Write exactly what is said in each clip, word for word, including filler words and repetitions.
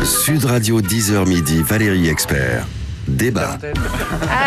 Sud Radio dix heures midi, Valérie Expert. Débat. Ah.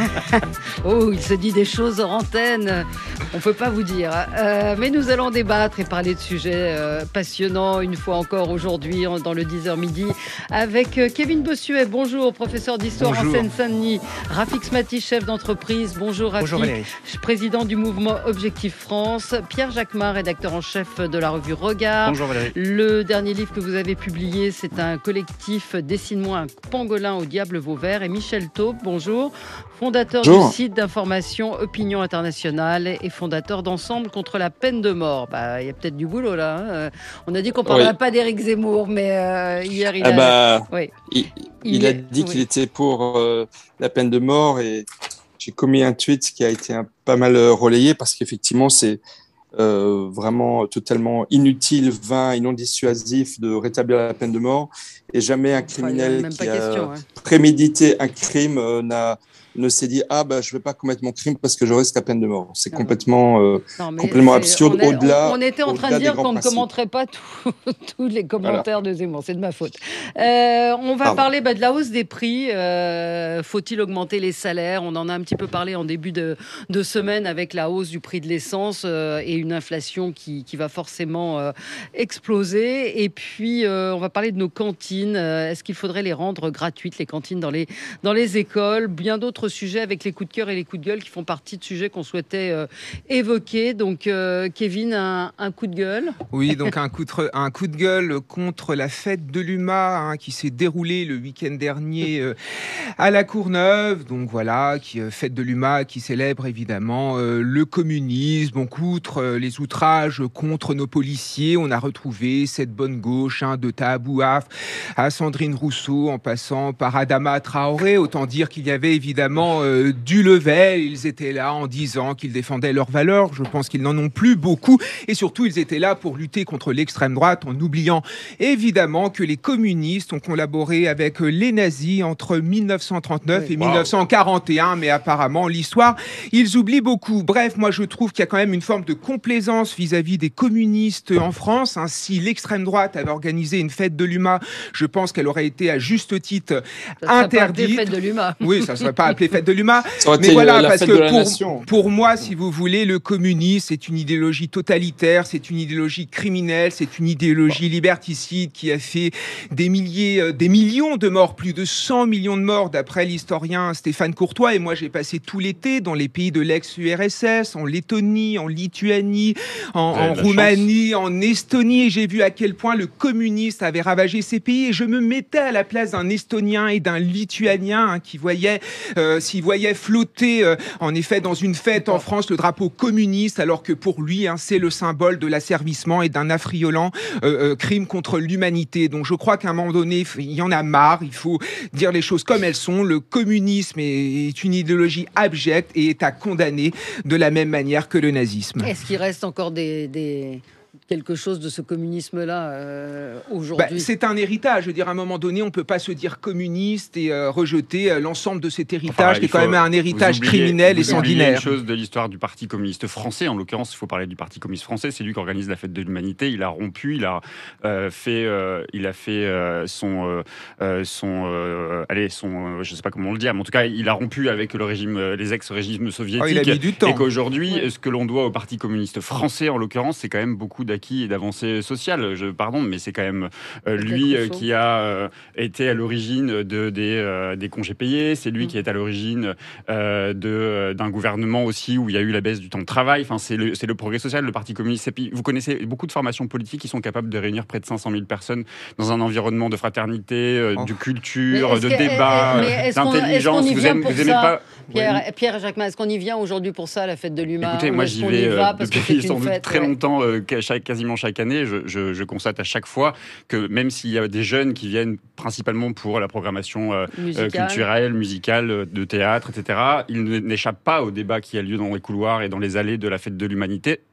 Oh, il se dit des choses hors antenne, on ne peut pas vous dire. Euh, mais nous allons débattre et parler de sujets euh, passionnants une fois encore aujourd'hui dans le dix heures midi avec euh, Kevin Bossuet. Bonjour, professeur d'histoire en Seine-Saint-Denis. Rafik Smati, chef d'entreprise. Bonjour Rafik. Bonjour Valérie. Président du mouvement Objectif France. Pierre Jacquemin, rédacteur en chef de la revue Regard. Bonjour Valérie. Le dernier livre que vous avez publié, c'est un collectif Dessine-moi un pangolin au diable Vauvert. Et Michel Taube, bonjour, fondateur bonjour. du site d'information Opinion Internationale et fondateur d'Ensemble contre la peine de mort. Bah, il y a peut-être du boulot là. Hein. On a dit qu'on ne parlerait oui. pas d'Éric Zemmour, mais euh, hier il ah a... Bah, oui. il, il, il a dit oui. qu'il était pour euh, la peine de mort et j'ai commis un tweet qui a été un, pas mal relayé parce qu'effectivement c'est Euh, vraiment totalement inutile, vain et non dissuasif de rétablir la peine de mort. Et jamais un criminel enfin, qui a question, ouais. prémédité un crime euh, n'a ne s'est dit ah bah je vais pas commettre mon crime parce que je risque la peine de mort. C'est ah complètement euh, non, complètement absurde. On, est, au-delà, on, on était en train de dire qu'on ne commenterait pas tous les commentaires voilà. de Zemmour. C'est de ma faute. Euh, on va Pardon. parler bah, de la hausse des prix. Euh, faut-il augmenter les salaires? On en a un petit peu parlé en début de, de semaine avec la hausse du prix de l'essence euh, et une inflation qui, qui va forcément euh, exploser. Et puis euh, on va parler de nos cantines. Euh, est-ce qu'il faudrait les rendre gratuites, les cantines dans les dans les écoles? Bien d'autres sujets avec les coups de cœur et les coups de gueule qui font partie de sujets qu'on souhaitait euh, évoquer. Donc, euh, Kevin, un, un coup de gueule. Oui, donc un coup de, un coup de gueule contre la fête de l'U M A hein, qui s'est déroulée le week-end dernier euh, à la Courneuve. Donc voilà, qui, euh, fête de l'U M A qui célèbre évidemment euh, le communisme. Donc, outre euh, les outrages contre nos policiers, on a retrouvé cette bonne gauche hein, de Taha Bouaf à Sandrine Rousseau en passant par Adama Traoré. Autant dire qu'il y avait évidemment Euh, du level, ils étaient là en disant qu'ils défendaient leurs valeurs. Je pense qu'ils n'en ont plus beaucoup et surtout ils étaient là pour lutter contre l'extrême droite en oubliant évidemment que les communistes ont collaboré avec les nazis entre dix-neuf cent trente-neuf oui. et wow. dix-neuf cent quarante et un, mais apparemment l'histoire ils oublient beaucoup. Bref, moi je trouve qu'il y a quand même une forme de complaisance vis-à-vis des communistes en France. Hein, si l'extrême droite avait organisé une fête de l'U M A, je pense qu'elle aurait été à juste titre ça interdite. Fête de l'U M A. Oui, ça serait pas appelé fête de l'U M A, mais voilà, parce que pour, pour moi, si vous voulez, le communisme, c'est une idéologie totalitaire, c'est une idéologie criminelle, c'est une idéologie liberticide qui a fait des milliers, euh, des millions de morts, plus de cent millions de morts, d'après l'historien Stéphane Courtois. Et moi, j'ai passé tout l'été dans les pays de l'ex-U R S S, en Lettonie, en Lituanie, en, en Roumanie, chance. en Estonie, et j'ai vu à quel point le communisme avait ravagé ces pays. Et je me mettais à la place d'un Estonien et d'un Lituanien hein, qui voyaient euh, s'il voyait flotter euh, en effet dans une fête en France le drapeau communiste alors que pour lui hein, c'est le symbole de l'asservissement et d'un affriolant euh, euh, crime contre l'humanité. Donc je crois qu'à un moment donné il y en a marre, il faut dire les choses comme elles sont. Le communisme est, est une idéologie abjecte et est à condamner de la même manière que le nazisme. Est-ce qu'il reste encore des... des... quelque chose de ce communisme-là euh, aujourd'hui? Bah, c'est un héritage. Je veux dire, à un moment donné, on ne peut pas se dire communiste et euh, rejeter euh, l'ensemble de cet héritage enfin, qui est quand même un héritage oubliez, criminel et sanguinaire. Une chose de l'histoire du Parti communiste français, en l'occurrence, il faut parler du Parti communiste français. C'est lui qui organise la fête de l'humanité. Il a rompu, il a euh, fait, euh, il a fait euh, son, euh, son, euh, allez, son, euh, je ne sais pas comment on le dit, mais en tout cas, il a rompu avec le régime, les ex-régimes soviétiques. Oh, il a mis du temps. Et qu'aujourd'hui, ouais. ce que l'on doit au Parti communiste français, en l'occurrence, c'est quand même beaucoup d'acquis et d'avancées sociales. Je pardon, mais c'est quand même euh, lui euh, qui a euh, été à l'origine de des, euh, des congés payés. C'est lui mmh. qui est à l'origine euh, de d'un gouvernement aussi où il y a eu la baisse du temps de travail. Enfin, c'est le c'est le progrès social, le Parti communiste. Et puis, vous connaissez beaucoup de formations politiques qui sont capables de réunir près de cinq cent mille personnes dans un environnement de fraternité, euh, oh. de culture, de débat, d'intelligence. Vous aimez, vous aimez pas Pierre, oui. Pierre Jacquemin, est-ce qu'on y vient aujourd'hui pour ça, la fête de l'U M A? Écoutez, moi j'y vais euh, depuis sans doute très ouais. longtemps, euh, chaque, quasiment chaque année. Je, je, je constate à chaque fois que même s'il y a des jeunes qui viennent principalement pour la programmation euh, Musical. euh, culturelle, musicale, de théâtre, et cetera, ils n'échappent pas au débat qui a lieu dans les couloirs et dans les allées de la fête de l'humanité.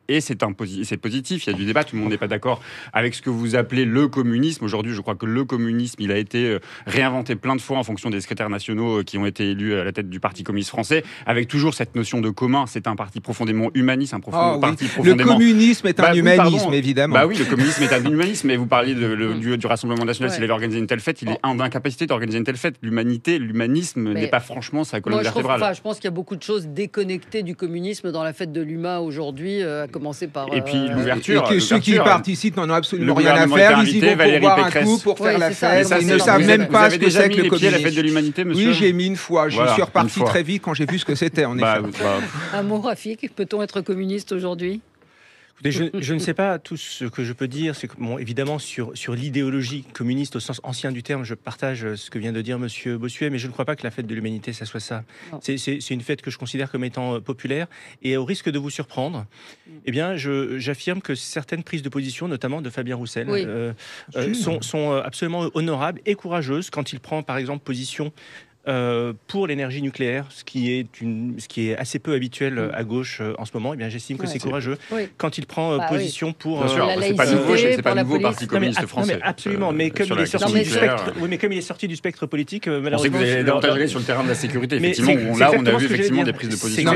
et c'est, un posi- c'est positif. Il y a du débat, tout le monde n'est pas d'accord avec ce que vous appelez le communisme. Aujourd'hui, je crois que le communisme, il a été réinventé plein de fois en fonction des secrétaires nationaux qui ont été élus à la tête du Parti communiste français, avec toujours cette notion de commun. C'est un parti profondément humaniste, un profond, oh, parti oui. profondément... Le communisme est un bah, humanisme, oui, évidemment. Bah oui, le communisme est un humanisme, mais vous parliez de, le, du, du Rassemblement national, ouais. s'il avait organisé une telle fête, il est en incapacité d'organiser une telle fête. L'humanité, l'humanisme mais n'est pas franchement sa colonne moi, je vertébrale. Trouve, je pense qu'il y a beaucoup de choses déconnectées du communisme dans la fête de l'U M A aujourd'hui, euh, à commencer par... Et puis euh, l'ouverture. Et que ceux qui y participent n'en ont absolument rien à faire. Ils y vont pour boire un coup, pour faire la fête. Ils ne savent même pas ce que c'est que le communisme. Vous avez déjà mis les pieds à la fête de l'humanité, monsieur ? Oui, j'ai mis une fois. Je voilà, suis reparti très vite quand j'ai vu ce que c'était, en bah, effet. Bah... Un mot, Rafik, peut-on être communiste aujourd'hui ? Je, je ne sais pas, tout ce que je peux dire, c'est que, bon, évidemment, sur, sur l'idéologie communiste au sens ancien du terme, je partage ce que vient de dire Monsieur Bossuet, mais je ne crois pas que la fête de l'humanité, ça soit ça. C'est, c'est, c'est une fête que je considère comme étant populaire, et au risque de vous surprendre, mm. eh bien, je, j'affirme que certaines prises de position, notamment de Fabien Roussel, oui. euh, euh, sont, sont absolument honorables et courageuses quand il prend, par exemple, position Euh, pour l'énergie nucléaire, ce qui est une, ce qui est assez peu habituel euh, à gauche euh, en ce moment. Eh bien, j'estime que ouais, c'est courageux. Oui. Quand il prend euh, bah, position oui. pour, bien sûr, la c'est pas nouveau, c'est pas nouveau police. Parti communiste non, mais, français. non, mais absolument. Mais comme, il est sorti du spectre, oui, mais comme il est sorti du spectre politique, euh, malheureusement, on sait que vous avez davantage allé sur le terrain de la sécurité. Effectivement, où là, on a vu effectivement des prises de position.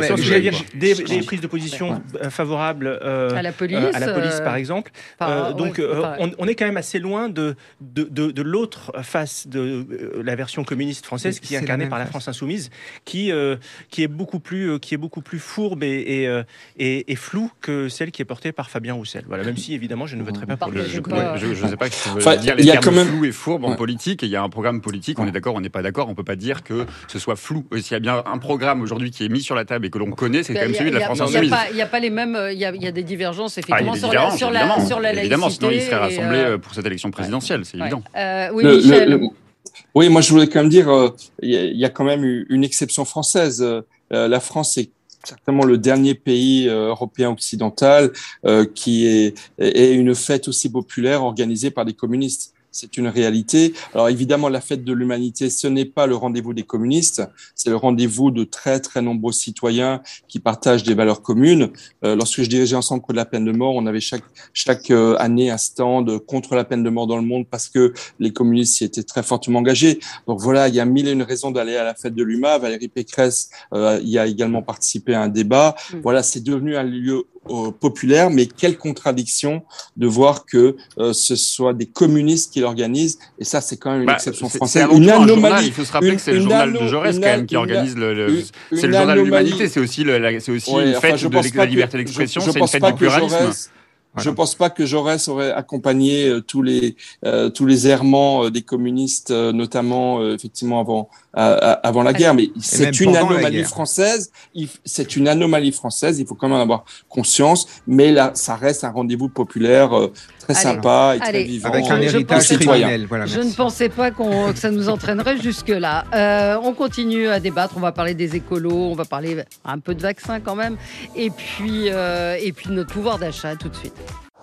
Des prises de position favorables à la police, à la police, par exemple. Donc, on est quand même assez loin de de l'autre face de la version communiste française qui est incarnée par la France insoumise, qui euh, qui est beaucoup plus euh, qui est beaucoup plus fourbe et et, euh, et et floue que celle qui est portée par Fabien Roussel. Voilà, même si évidemment je ne voterai pas pour le. Je ne sais pas ce que tu veux dire les termes même... flou et fourbe en politique. Il y a un programme politique. On est d'accord, on n'est pas d'accord. On peut pas dire que ce soit flou. S'il y a bien un programme aujourd'hui qui est mis sur la table et que l'on connaît, c'est quand même celui de la France insoumise. Il n'y a pas les mêmes. Il y a il y a des divergences effectivement ah, sur la sur la sur la laïcité. Évidemment, sinon il serait rassemblé euh... pour cette élection présidentielle, c'est évident. Oui, Michel. Oui, moi je voulais quand même dire, il euh, y, y a quand même une exception française. Euh, la France est certainement le dernier pays euh, européen occidental euh, qui est, est une fête aussi populaire organisée par des communistes. C'est une réalité. Alors évidemment, la fête de l'humanité, ce n'est pas le rendez-vous des communistes, c'est le rendez-vous de très très nombreux citoyens qui partagent des valeurs communes. Euh, lorsque je dirigeais un centre de la peine de mort, on avait chaque chaque euh, année un stand contre la peine de mort dans le monde parce que les communistes y étaient très fortement engagés. Donc voilà, il y a mille et une raisons d'aller à la fête de l'U M A. Valérie Pécresse euh, y a également participé à un débat. Mmh. Voilà, c'est devenu un lieu euh, populaire, mais quelle contradiction de voir que euh, ce soit des communistes qui l'organisent, et ça c'est quand même une bah, exception française. C'est une anomalie. Il faut se rappeler une, que c'est le journal de Jaurès quand même qui organise le. le une, c'est le journal de l'humanité. C'est aussi le, la, c'est aussi ouais, une fête enfin, de la liberté d'expression. C'est une fête du pluralisme. Jaurès, Voilà. Je ne pense pas que Jaurès aurait accompagné euh, tous les euh, tous les errements euh, des communistes, euh, notamment euh, effectivement avant euh, avant la guerre. Mais c'est une anomalie française. Il, c'est une anomalie française. Il faut quand même en avoir conscience. Mais là, ça reste un rendez-vous populaire euh, très allez, sympa et allez, très vivant, avec un héritage criminel. Voilà, je ne pensais pas qu'on, que ça nous entraînerait jusque là. Euh, on continue à débattre. On va parler des écolos. On va parler un peu de vaccins quand même. Et puis euh, et puis notre pouvoir d'achat tout de suite.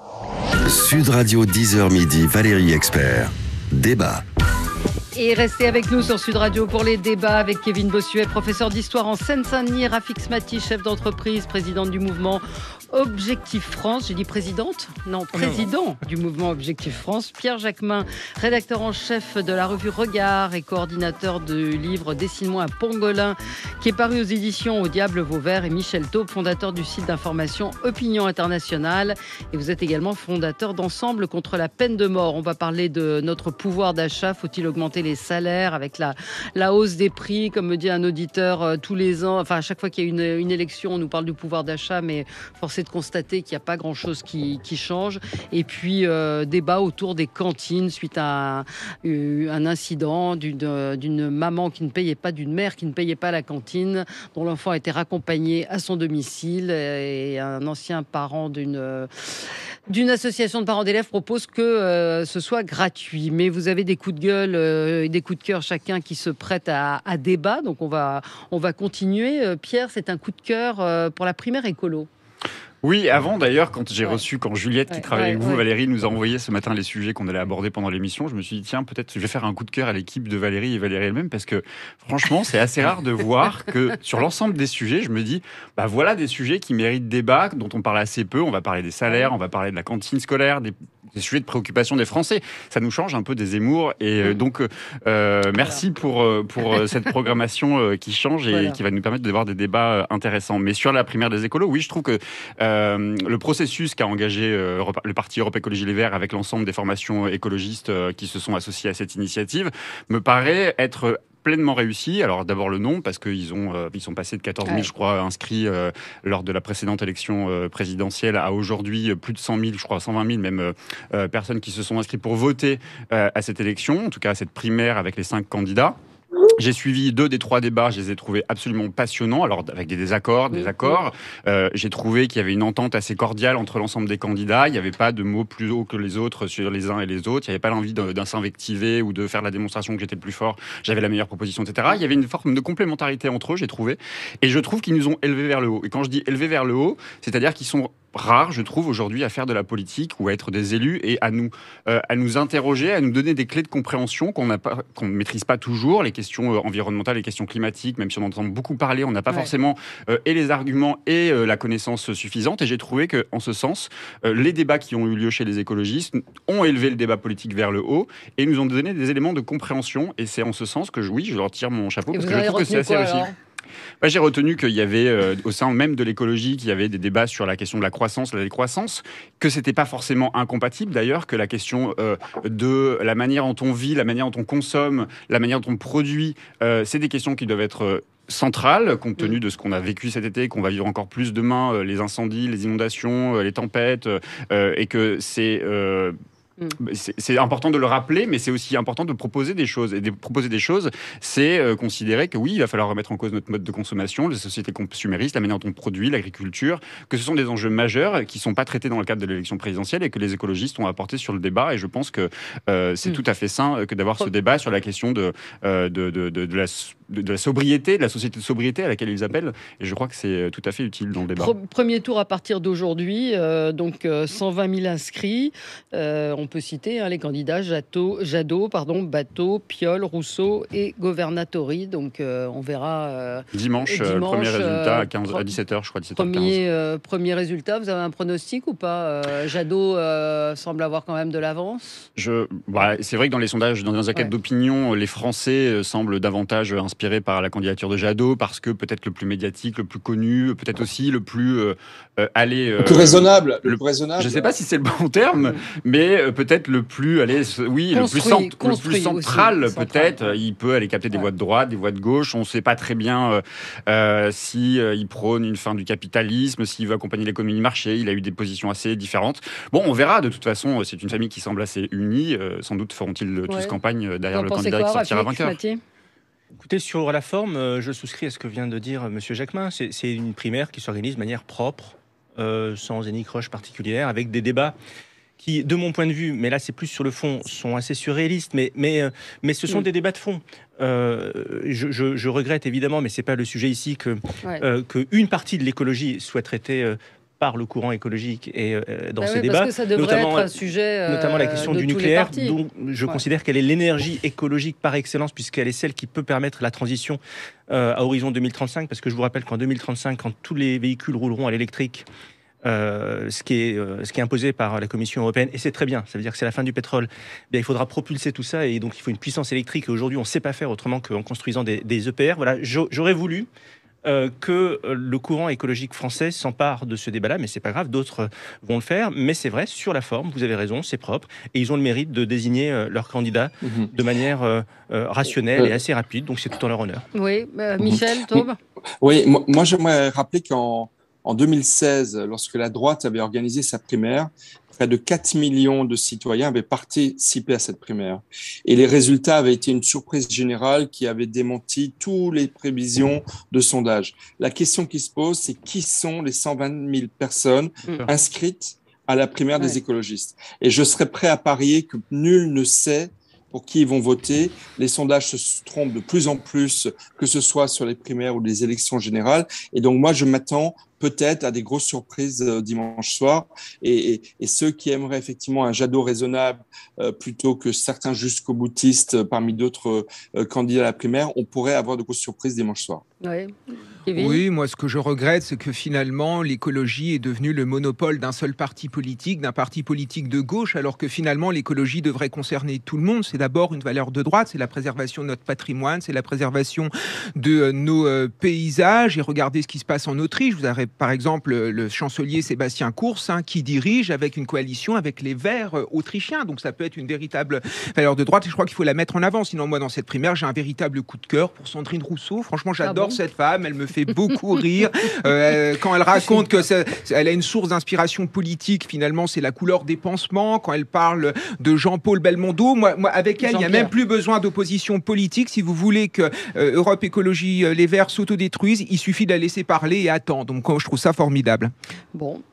Sud Radio dix heures midi, Valérie Expert. Débat. Et restez avec nous sur Sud Radio pour les débats avec Kevin Bossuet, professeur d'histoire en Seine-Saint-Denis, Rafik Smati, chef d'entreprise, présidente du mouvement Objectif France. J'ai dit présidente ? Non, président non. du mouvement Objectif France. Pierre Jacquemin, rédacteur en chef de la revue Regard et coordinateur du livre Dessine-moi un pangolin qui est paru aux éditions Au Diable Vauvert, et Michel Taube, fondateur du site d'information Opinion Internationale. Et vous êtes également fondateur d'Ensemble contre la peine de mort. On va parler de notre pouvoir d'achat. Faut-il augmenter les salaires avec la, la hausse des prix, comme me dit un auditeur euh, tous les ans. Enfin, à chaque fois qu'il y a une, une élection, on nous parle du pouvoir d'achat, mais force est de constater qu'il n'y a pas grand-chose qui, qui change. Et puis, euh, débat autour des cantines suite à un, un incident d'une, d'une maman qui ne payait pas, d'une mère qui ne payait pas la cantine, dont l'enfant a été raccompagné à son domicile, et un ancien parent d'une... d'une association de parents d'élèves propose que euh, ce soit gratuit. Mais vous avez des coups de gueule euh, et des coups de cœur chacun qui se prêtent à, à débat. Donc on va, on va continuer. Euh, Pierre, c'est un coup de cœur euh, pour la primaire écolo. Oui, avant d'ailleurs, quand j'ai Ouais. reçu, quand Juliette, qui Ouais, travaille ouais, avec vous, ouais. Valérie, nous a envoyé ce matin les sujets qu'on allait aborder pendant l'émission, je me suis dit, tiens, peut-être je vais faire un coup de cœur à l'équipe de Valérie et Valérie elle-même, parce que franchement, c'est assez rare de voir que sur l'ensemble des sujets, je me dis, bah voilà des sujets qui méritent débat, dont on parle assez peu. On va parler des salaires, on va parler de la cantine scolaire, des, des sujets de préoccupation des Français. Ça nous change un peu des Zemmour. Et euh, donc, euh, merci pour, euh, pour euh, cette programmation euh, qui change et Voilà. qui va nous permettre d'avoir des débats euh, intéressants. Mais sur la primaire des écolos, oui, je trouve que euh, le processus qu'a engagé euh, le parti Europe Écologie Les Verts avec l'ensemble des formations écologistes euh, qui se sont associées à cette initiative me paraît être pleinement réussi. Alors d'abord le nom, parce qu'ils ont, euh, ils sont passés de quatorze mille, Ouais. je crois, inscrits euh, lors de la précédente élection euh, présidentielle à aujourd'hui euh, plus de cent mille, je crois cent vingt mille même euh, euh, personnes qui se sont inscrites pour voter euh, à cette élection, en tout cas à cette primaire avec les cinq candidats. J'ai suivi deux des trois débats, je les ai trouvés absolument passionnants, alors avec des désaccords, des accords. Euh, j'ai trouvé qu'il y avait une entente assez cordiale entre l'ensemble des candidats, il n'y avait pas de mots plus hauts que les autres sur les uns et les autres, il n'y avait pas l'envie d'un, d'un s'invectiver ou de faire la démonstration que j'étais le plus fort, j'avais la meilleure proposition, et cetera. Il y avait une forme de complémentarité entre eux, j'ai trouvé, et je trouve qu'ils nous ont élevés vers le haut. Et quand je dis élevés vers le haut, c'est-à-dire qu'ils sont rares, je trouve, aujourd'hui, à faire de la politique ou à être des élus et à nous, euh, à nous interroger, à nous donner des clés de compréhension qu'on n'a pas, qu'on ne maîtrise pas toujours, les questions euh, environnementales, les questions climatiques, même si on entend beaucoup parler, on n'a pas Ouais. forcément euh, et les arguments et euh, la connaissance suffisante. Et j'ai trouvé que, en ce sens, euh, les débats qui ont eu lieu chez les écologistes ont élevé le débat politique vers le haut et nous ont donné des éléments de compréhension. Et c'est en ce sens que, oui, je leur tire mon chapeau Et parce vous que je avez trouve que c'est retenu assez quoi, réussi. alors ? Bah, j'ai retenu qu'il y avait, euh, au sein même de l'écologie, qu'il y avait des débats sur la question de la croissance, la décroissance, que c'était pas forcément incompatible d'ailleurs, que la question euh, de la manière dont on vit, la manière dont on consomme, la manière dont on produit, euh, c'est des questions qui doivent être euh, centrale, compte tenu de ce qu'on a vécu cet été, qu'on va vivre encore plus demain, euh, les incendies, les inondations, euh, les tempêtes, euh, et que c'est... Euh, C'est, c'est important de le rappeler, mais c'est aussi important de proposer des choses. Et de proposer des choses, c'est euh, considérer que oui, il va falloir remettre en cause notre mode de consommation, les sociétés consuméristes, la manière dont on produit, l'agriculture, que ce sont des enjeux majeurs qui ne sont pas traités dans le cadre de l'élection présidentielle et que les écologistes ont apporté sur le débat. Et je pense que euh, c'est mm. tout à fait sain que d'avoir ce débat sur la question de, euh, de, de, de, de, la, de, de la sobriété, de la société de sobriété à laquelle ils appellent. Et je crois que c'est tout à fait utile dans le débat. Premier tour à partir d'aujourd'hui, euh, donc euh, cent vingt mille inscrits. Euh, on peut citer hein, les candidats Jadot, Jadot pardon, Bateau, Piolle, Rousseau et Governatori. Donc euh, on verra euh, dimanche, dimanche euh, premier résultat à, quinze, à dix-sept heures, je crois, dix-sept heures quinze. Premier, euh, premier résultat, vous avez un pronostic ou pas euh, Jadot euh, semble avoir quand même de l'avance. Je, bah, c'est vrai que dans les sondages, dans les enquêtes ouais. d'opinion, les Français semblent davantage inspirés par la candidature de Jadot parce que peut-être le plus médiatique, le plus connu, peut-être aussi le plus euh, allé, le plus raisonnable, le, le plus raisonnable. Je ne sais pas si c'est le bon terme, mais euh, peut-être le plus, allez, oui, construit, le, plus cent, le plus central, aussi, peut-être. Central, ouais. Il peut aller capter des ouais. voix de droite, des voix de gauche. On ne sait pas très bien euh, euh, si euh, il prône une fin du capitalisme, s'il veut accompagner l'économie de marché. Il a eu des positions assez différentes. Bon, on verra. De toute façon, c'est une famille qui semble assez unie. Euh, sans doute feront-ils ouais. tous campagne derrière le candidat quoi, qui sortira Rafik, vainqueur. Mathieu Écoutez, sur la forme, euh, je souscris à ce que vient de dire M. Jacquemin. C'est, c'est une primaire qui s'organise de manière propre, euh, sans énicroche particulière, avec des débats qui, de mon point de vue, mais là c'est plus sur le fond, sont assez surréalistes, mais, mais, mais ce sont mmh. des débats de fond. Euh, je, je, je regrette évidemment, mais ce n'est pas le sujet ici, que, ouais. euh, qu'une partie de l'écologie soit traitée euh, par le courant écologique et euh, dans bah ces oui, débats. Parce que ça devrait notamment, être un sujet euh, notamment la question du nucléaire, dont je ouais. considère qu'elle est l'énergie écologique par excellence, puisqu'elle est celle qui peut permettre la transition euh, à horizon deux mille trente-cinq, parce que je vous rappelle qu'en deux mille trente-cinq, quand tous les véhicules rouleront à l'électrique, Euh, ce, qui est, euh, ce qui est imposé par la Commission européenne, et c'est très bien, ça veut dire que c'est la fin du pétrole, bien, il faudra propulser tout ça, et donc il faut une puissance électrique, et aujourd'hui on ne sait pas faire autrement qu'en construisant des, des E P R. Voilà, j'aurais voulu euh, que le courant écologique français s'empare de ce débat-là, mais c'est pas grave, d'autres vont le faire, mais c'est vrai, sur la forme, vous avez raison, c'est propre, et ils ont le mérite de désigner euh, leur candidat mmh. de manière euh, euh, rationnelle euh, et assez rapide, donc c'est tout en leur honneur. Oui, euh, Michel, Taube. Oui, moi, moi j'aimerais rappeler qu'en En deux mille seize, lorsque la droite avait organisé sa primaire, près de quatre millions de citoyens avaient participé à cette primaire. Et les résultats avaient été une surprise générale qui avait démenti toutes les prévisions de sondage. La question qui se pose, c'est qui sont les cent vingt mille personnes inscrites à la primaire ouais. des écologistes. Et je serais prêt à parier que nul ne sait pour qui ils vont voter. Les sondages se trompent de plus en plus, que ce soit sur les primaires ou les élections générales. Et donc, moi, je m'attends peut-être à des grosses surprises euh, dimanche soir. Et, et, et ceux qui aimeraient effectivement un Jadot raisonnable euh, plutôt que certains jusqu'au boutistes euh, parmi d'autres euh, candidats à la primaire, on pourrait avoir de grosses surprises dimanche soir. Oui. Oui, moi ce que je regrette, c'est que finalement l'écologie est devenue le monopole d'un seul parti politique, d'un parti politique de gauche, alors que finalement l'écologie devrait concerner tout le monde. C'est d'abord une valeur de droite, c'est la préservation de notre patrimoine, c'est la préservation de euh, nos euh, paysages. Et regardez ce qui se passe en Autriche. Vous avez par exemple le chancelier Sébastien Kurz hein, qui dirige avec une coalition avec les Verts euh, autrichiens. Donc ça peut être une véritable valeur de droite et je crois qu'il faut la mettre en avant. Sinon moi dans cette primaire, j'ai un véritable coup de cœur pour Sandrine Rousseau. Franchement, j'adore ah bon cette femme, elle me fait beaucoup rire euh, quand elle raconte que ça, elle a une source d'inspiration politique. Finalement, c'est la couleur des pansements. Quand elle parle de Jean-Paul Belmondo, moi, moi avec elle, il n'y a même plus besoin d'opposition politique. Si vous voulez que euh, Europe Écologie euh, Les Verts s'autodétruisent, il suffit de la laisser parler et attendre. Donc, je trouve ça formidable. Bon.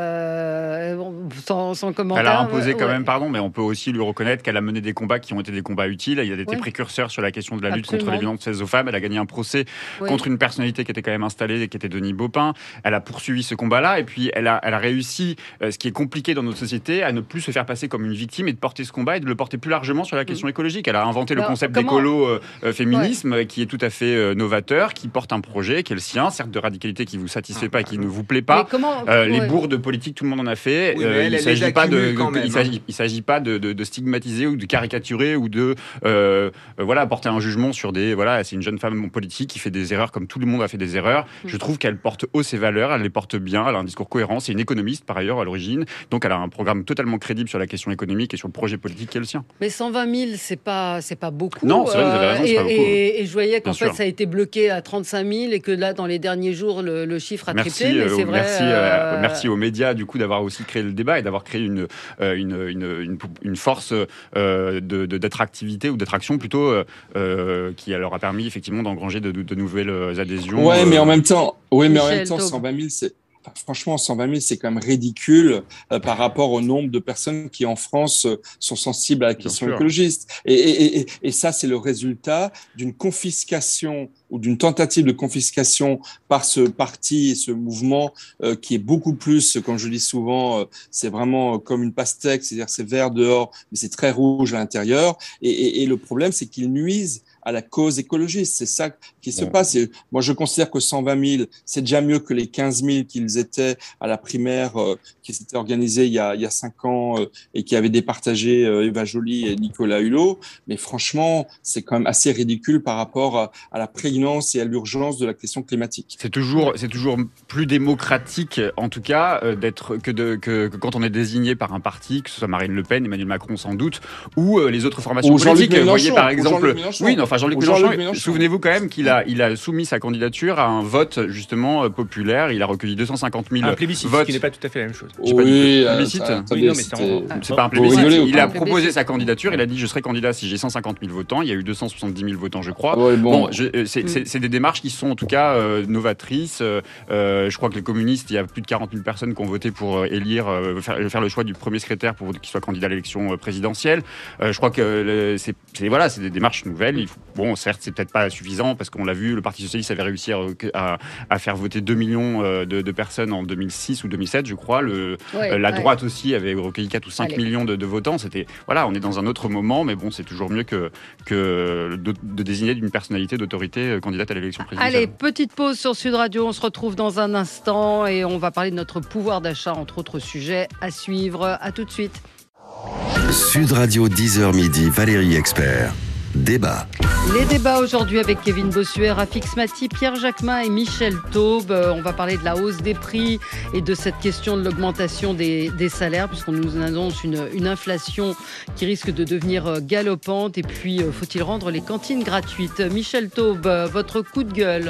Euh, sans, sans commentaire. Elle a imposé quand ouais. même, pardon, mais on peut aussi lui reconnaître qu'elle a mené des combats qui ont été des combats utiles. Il y a été ouais. précurseurs sur la question de la lutte Absolument. contre les violences faites aux femmes. Elle a gagné un procès ouais. contre une personnalité qui était quand même installée et qui était Denis Baupin. Elle a poursuivi ce combat-là et puis elle a, elle a réussi, euh, ce qui est compliqué dans notre société, à ne plus se faire passer comme une victime et de porter ce combat et de le porter plus largement sur la question mmh. écologique. Elle a inventé Alors, le concept comment... d'écolo euh, euh, féminisme ouais. qui est tout à fait euh, novateur, qui porte un projet qui est le sien, certes de radicalité qui vous satisfait pas et qui ne vous plaît pas. Comment... Euh, ouais. Les bourdes politiques, tout le monde en a fait. Oui, euh, il ne s'agit pas de, de, il s'agit, il s'agit pas de, de, de stigmatiser ou de caricaturer ou de euh, voilà porter un jugement sur des voilà c'est une jeune femme politique qui fait des erreurs comme tout le monde a fait des erreurs. Mmh. Je trouve qu'elle porte haut ses valeurs, elle les porte bien, elle a un discours cohérent. C'est une économiste par ailleurs à l'origine, donc elle a un programme totalement crédible sur la question économique et sur le projet politique qui est le sien. Mais cent vingt mille, c'est pas c'est pas beaucoup. Non, c'est vrai, vous avez raison, euh, c'est et, pas beaucoup. Et, et je voyais qu'en bien fait sûr. ça a été bloqué à trente-cinq mille et que là dans les derniers jours le, le chiffre a merci, triplé. Mais euh, c'est vrai. Merci, euh... euh, merci aux médias du coup d'avoir aussi créé le débat et d'avoir créé une, euh, une, une, une, une force euh, de, de, d'attractivité ou d'attraction plutôt euh, qui leur a permis effectivement d'engranger de, de, de nouvelles adhésions. Ouais, euh... mais en même temps, oui, mais en Michel même temps, Taube. cent vingt mille, c'est franchement, cent vingt mille, c'est quand même ridicule euh, par rapport au nombre de personnes qui, en France, euh, sont sensibles à la question écologiste. Et, et, et, et ça, c'est le résultat d'une confiscation ou d'une tentative de confiscation par ce parti et ce mouvement euh, qui est beaucoup plus, comme je dis souvent, euh, c'est vraiment comme une pastèque, c'est-à-dire c'est vert dehors, mais c'est très rouge à l'intérieur. Et, et, et le problème, c'est qu'ils nuisent à la cause écologiste. C'est ça qui se ouais. passe. Et moi, je considère que cent vingt mille, c'est déjà mieux que les quinze mille qu'ils étaient à la primaire euh, qui s'était organisée il y a, il y a cinq ans euh, et qui avait départagé euh, Eva Joly et Nicolas Hulot. Mais franchement, c'est quand même assez ridicule par rapport à, à la prégnance et à l'urgence de la question climatique. C'est toujours, c'est toujours plus démocratique, en tout cas, euh, d'être que, de, que, que quand on est désigné par un parti, que ce soit Marine Le Pen, Emmanuel Macron sans doute, ou euh, les autres formations ou politiques. Vous voyez par exemple, oui, non, enfin Jean-Luc Mélenchon. Jean-Luc Mélenchon. Souvenez-vous quand même qu'il a, il a soumis sa candidature à un vote justement euh, populaire. Il a recueilli deux cent cinquante mille un plébiscite, votes. Ce qui n'est pas tout à fait la même chose. Oui, pas euh, plébiscite. Ça, oui, non, mais c'est, en... c'est pas un plébiscite. Il a proposé sa candidature. Il a dit je serai candidat si j'ai cent cinquante mille votants. Il y a eu deux cent soixante-dix mille votants, je crois. Ouais, bon, bon je, c'est, mm. c'est, c'est des démarches qui sont en tout cas euh, novatrices. Euh, je crois que les communistes, il y a plus de quarante mille personnes qui ont voté pour euh, élire, euh, faire, faire le choix du premier secrétaire pour qu'il soit candidat à l'élection euh, présidentielle. Euh, je crois que euh, c'est, c'est voilà, c'est des démarches nouvelles. Il faut, bon, certes, c'est peut-être pas suffisant parce qu'on l'a vu, le Parti socialiste avait réussi à, à, à faire voter deux millions de, de personnes en deux mille six ou deux mille sept, je crois. Le, ouais, euh, la ouais. droite aussi avait recueilli quatre ou cinq Allez. millions de, de votants. C'était voilà, on est dans un autre moment, mais bon, c'est toujours mieux que que de, de désigner d'une personnalité d'autorité candidate à l'élection présidentielle. Allez, petite pause sur Sud Radio. On se retrouve dans un instant et on va parler de notre pouvoir d'achat, entre autres sujets à suivre. À tout de suite. Sud Radio dix heures midi, Valérie Expert. Débat. Les débats aujourd'hui avec Kevin Bossuet, Rafik Smati, Pierre Jacquemin et Michel Taube. On va parler de la hausse des prix et de cette question de l'augmentation des, des salaires, puisqu'on nous annonce une, une inflation qui risque de devenir galopante. Et puis, faut-il rendre les cantines gratuites ? Michel Taube, votre coup de gueule.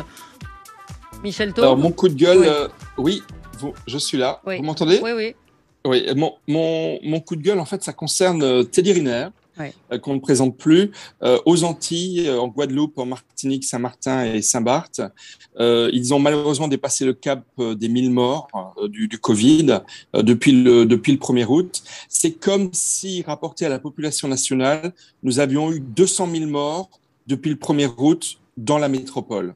Michel Taube. Alors, mon coup de gueule, oui, euh, oui vous, je suis là. Oui. Vous m'entendez ? Oui, oui. Oui, mon, mon, mon coup de gueule, en fait, ça concerne Teddy Riner. ouais. euh, qu'on ne présente plus. Euh, aux Antilles, euh, en Guadeloupe, en Martinique, Saint-Martin et Saint-Barth, euh, ils ont malheureusement dépassé le cap euh, des mille morts euh, du, du Covid euh, depuis, le, depuis le premier août. C'est comme si, rapporté à la population nationale, nous avions eu deux cent mille morts depuis le premier août dans la métropole.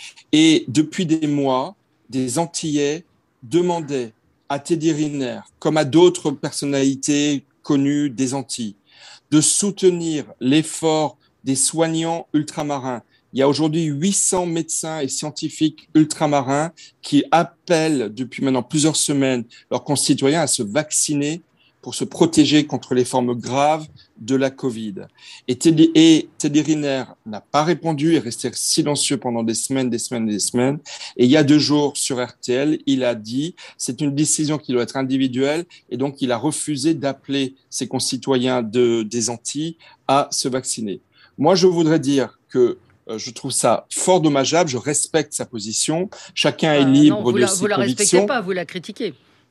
Et depuis des mois, des Antillais demandaient à Teddy Riner, comme à d'autres personnalités connues des Antilles, de soutenir l'effort des soignants ultramarins. Il y a aujourd'hui huit cents médecins et scientifiques ultramarins qui appellent depuis maintenant plusieurs semaines leurs concitoyens à se vacciner pour se protéger contre les formes graves de la Covid. Et Teddy, et Teddy Riner n'a pas répondu, est resté silencieux pendant des semaines, des semaines, des semaines. Et il y a deux jours sur R T L, il a dit c'est une décision qui doit être individuelle et donc il a refusé d'appeler ses concitoyens de, des Antilles à se vacciner. Moi, je voudrais dire que euh, je trouve ça fort dommageable, je respecte sa position, chacun euh, est libre non, vous de la, ses vous la convictions. respectez pas, vous la critiquez.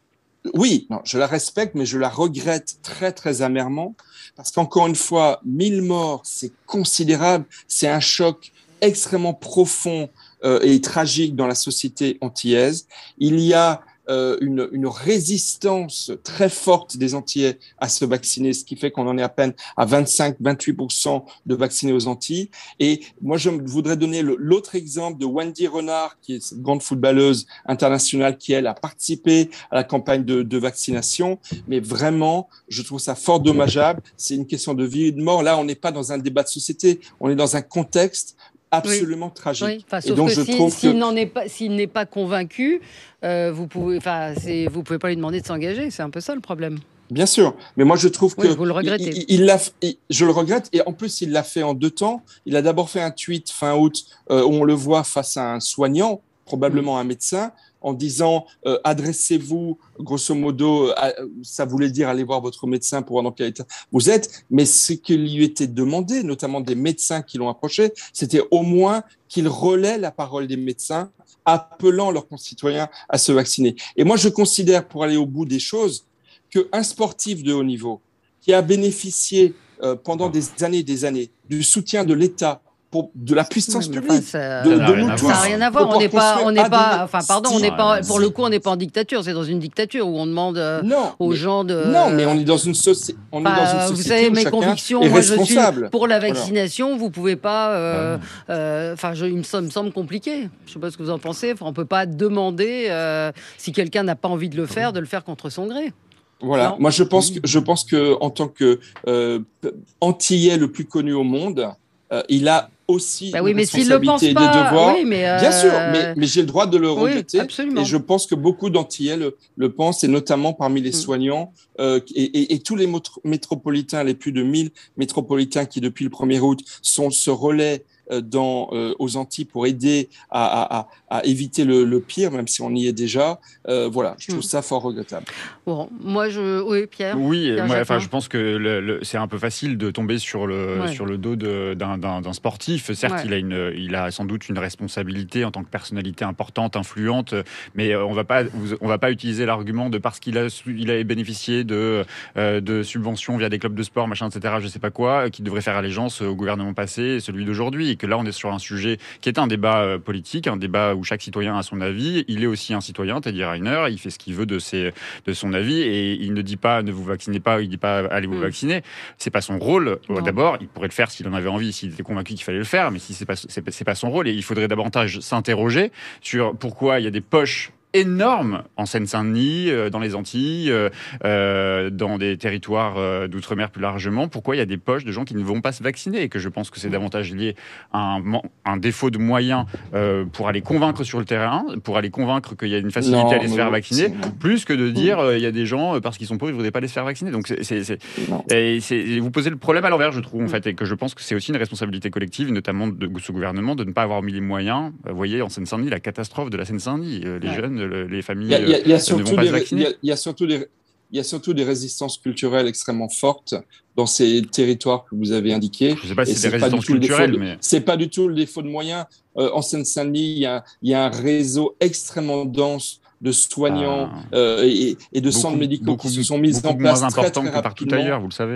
Oui, non, je la respecte, mais je la regrette très, très amèrement parce qu'encore une fois, mille morts, c'est considérable, c'est un choc extrêmement profond euh, et tragique dans la société antillaise. Il y a euh, une, une résistance très forte des Antillais à se vacciner, ce qui fait qu'on en est à peine à vingt-cinq à vingt-huit pour cent de vaccinés aux Antilles. Et moi, je voudrais donner le, l'autre exemple de Wendy Renard, qui est cette grande footballeuse internationale qui, elle, a participé à la campagne de, de vaccination. Mais vraiment, je trouve ça fort dommageable. C'est une question de vie et de mort. Là, on n'est pas dans un débat de société, on est dans un contexte absolument oui. tragique. Oui. Enfin, sauf et donc, que je si, trouve s'il que... n'en est pas, s'il n'est pas convaincu, euh, vous pouvez, enfin, c'est, vous pouvez pas lui demander de s'engager. C'est un peu ça le problème. Bien sûr, mais moi je trouve que oui, vous le regrettez. Il, il l'a, il, je le regrette et en plus il l'a fait en deux temps. Il a d'abord fait un tweet fin août euh, où on le voit face à un soignant, probablement mmh. un médecin, en disant euh, adressez-vous, grosso modo, à, ça voulait dire allez voir votre médecin pour voir dans quel état vous êtes. Mais ce qui lui était demandé, notamment des médecins qui l'ont approché, c'était au moins qu'il relaie la parole des médecins, appelant leurs concitoyens à se vacciner. Et moi je considère, pour aller au bout des choses, qu'un sportif de haut niveau qui a bénéficié euh, pendant des années et des années du soutien de l'État, pour, de la puissance oui, publique, ça, de, de nous tous, ça n'a rien à voir. On n'est pas, on n'est pas, enfin pardon, on n'est pas, pour si. le coup, on n'est pas en dictature. C'est dans une dictature où on demande euh, non, aux mais, gens de. Non, mais on est dans une, soci... on bah, est dans une société vous savez, où mes chacun convictions, est moi, responsable. Je suis pour la vaccination. Voilà. Vous pouvez pas. Enfin, euh, ah. euh, il me semble, me semble compliqué. Je sais pas ce que vous en pensez. Enfin, on peut pas demander euh, si quelqu'un n'a pas envie de le faire, de le faire contre son gré. Voilà, non. moi je pense que je pense que en tant que euh, Antillais le plus connu au monde, euh, il a aussi bah oui, une mais responsabilité et des pas, devoirs. oui, mais euh... Bien sûr, mais, mais j'ai le droit de le regretter. Oui, et je pense que beaucoup d'Antillais le, le pensent, et notamment parmi les mmh. soignants euh, et, et, et tous les métropolitains, les plus de mille métropolitains qui depuis le premier août sont ce relais dans, euh, aux Antilles pour aider à, à, à éviter le, le pire, même si on y est déjà. Euh, voilà, je trouve mmh. ça fort regrettable. Bon, moi, je... Oui, Pierre Oui, Pierre moi, enfin, je pense que le, le, c'est un peu facile de tomber sur le, ouais. sur le dos de, d'un, d'un, d'un sportif. Certes, ouais. il, a une, il a sans doute une responsabilité en tant que personnalité importante, influente, mais on va pas, on va pas utiliser l'argument de parce qu'il a, il a bénéficié de, euh, de subventions via des clubs de sport, machin, et cetera, je sais pas quoi, qu'il devrait faire allégeance au gouvernement passé et celui d'aujourd'hui. Et que là, on est sur un sujet qui est un débat politique, un débat où chaque citoyen a son avis. Il est aussi un citoyen, Teddy Riner, il fait ce qu'il veut de, ses, de son avis et il ne dit pas ne vous vaccinez pas, il ne dit pas allez vous mmh. vacciner. C'est pas son rôle. Non. D'abord, il pourrait le faire s'il en avait envie, s'il était convaincu qu'il fallait le faire, mais si c'est pas, c'est, c'est pas son rôle et il faudrait davantage s'interroger sur pourquoi il y a des poches énorme en Seine-Saint-Denis, euh, dans les Antilles, euh, euh, dans des territoires euh, d'outre-mer plus largement. Pourquoi il y a des poches de gens qui ne vont pas se vacciner et que je pense que c'est davantage lié à un, un défaut de moyens euh, pour aller convaincre sur le terrain, pour aller convaincre qu'il y a une facilité non, à aller se faire vacciner, plus que de dire euh, il y a des gens, parce qu'ils sont pauvres, ils ne voudraient pas aller se faire vacciner. Donc c'est, c'est, c'est, et c'est, vous posez le problème à l'envers, je trouve, en fait, et que je pense que c'est aussi une responsabilité collective, notamment de ce gouvernement, de ne pas avoir mis les moyens. Vous voyez, en Seine-Saint-Denis, la catastrophe de la Seine-Saint-Denis, euh, les ouais. jeunes, les familles il y a, il y a ne vont pas se vacciner. Il y a surtout des, il y a surtout des résistances culturelles extrêmement fortes dans ces territoires que vous avez indiqués. Je ne sais pas si c'est des résistances culturelles, de, mais c'est pas du tout le défaut de moyens. Euh, en Seine-Saint-Denis, il y a, il y a un réseau extrêmement dense de soignants ah, euh, et, et de beaucoup, centres médicaux beaucoup, qui se sont mis en place moins important très, très que partout ailleurs, vous le savez.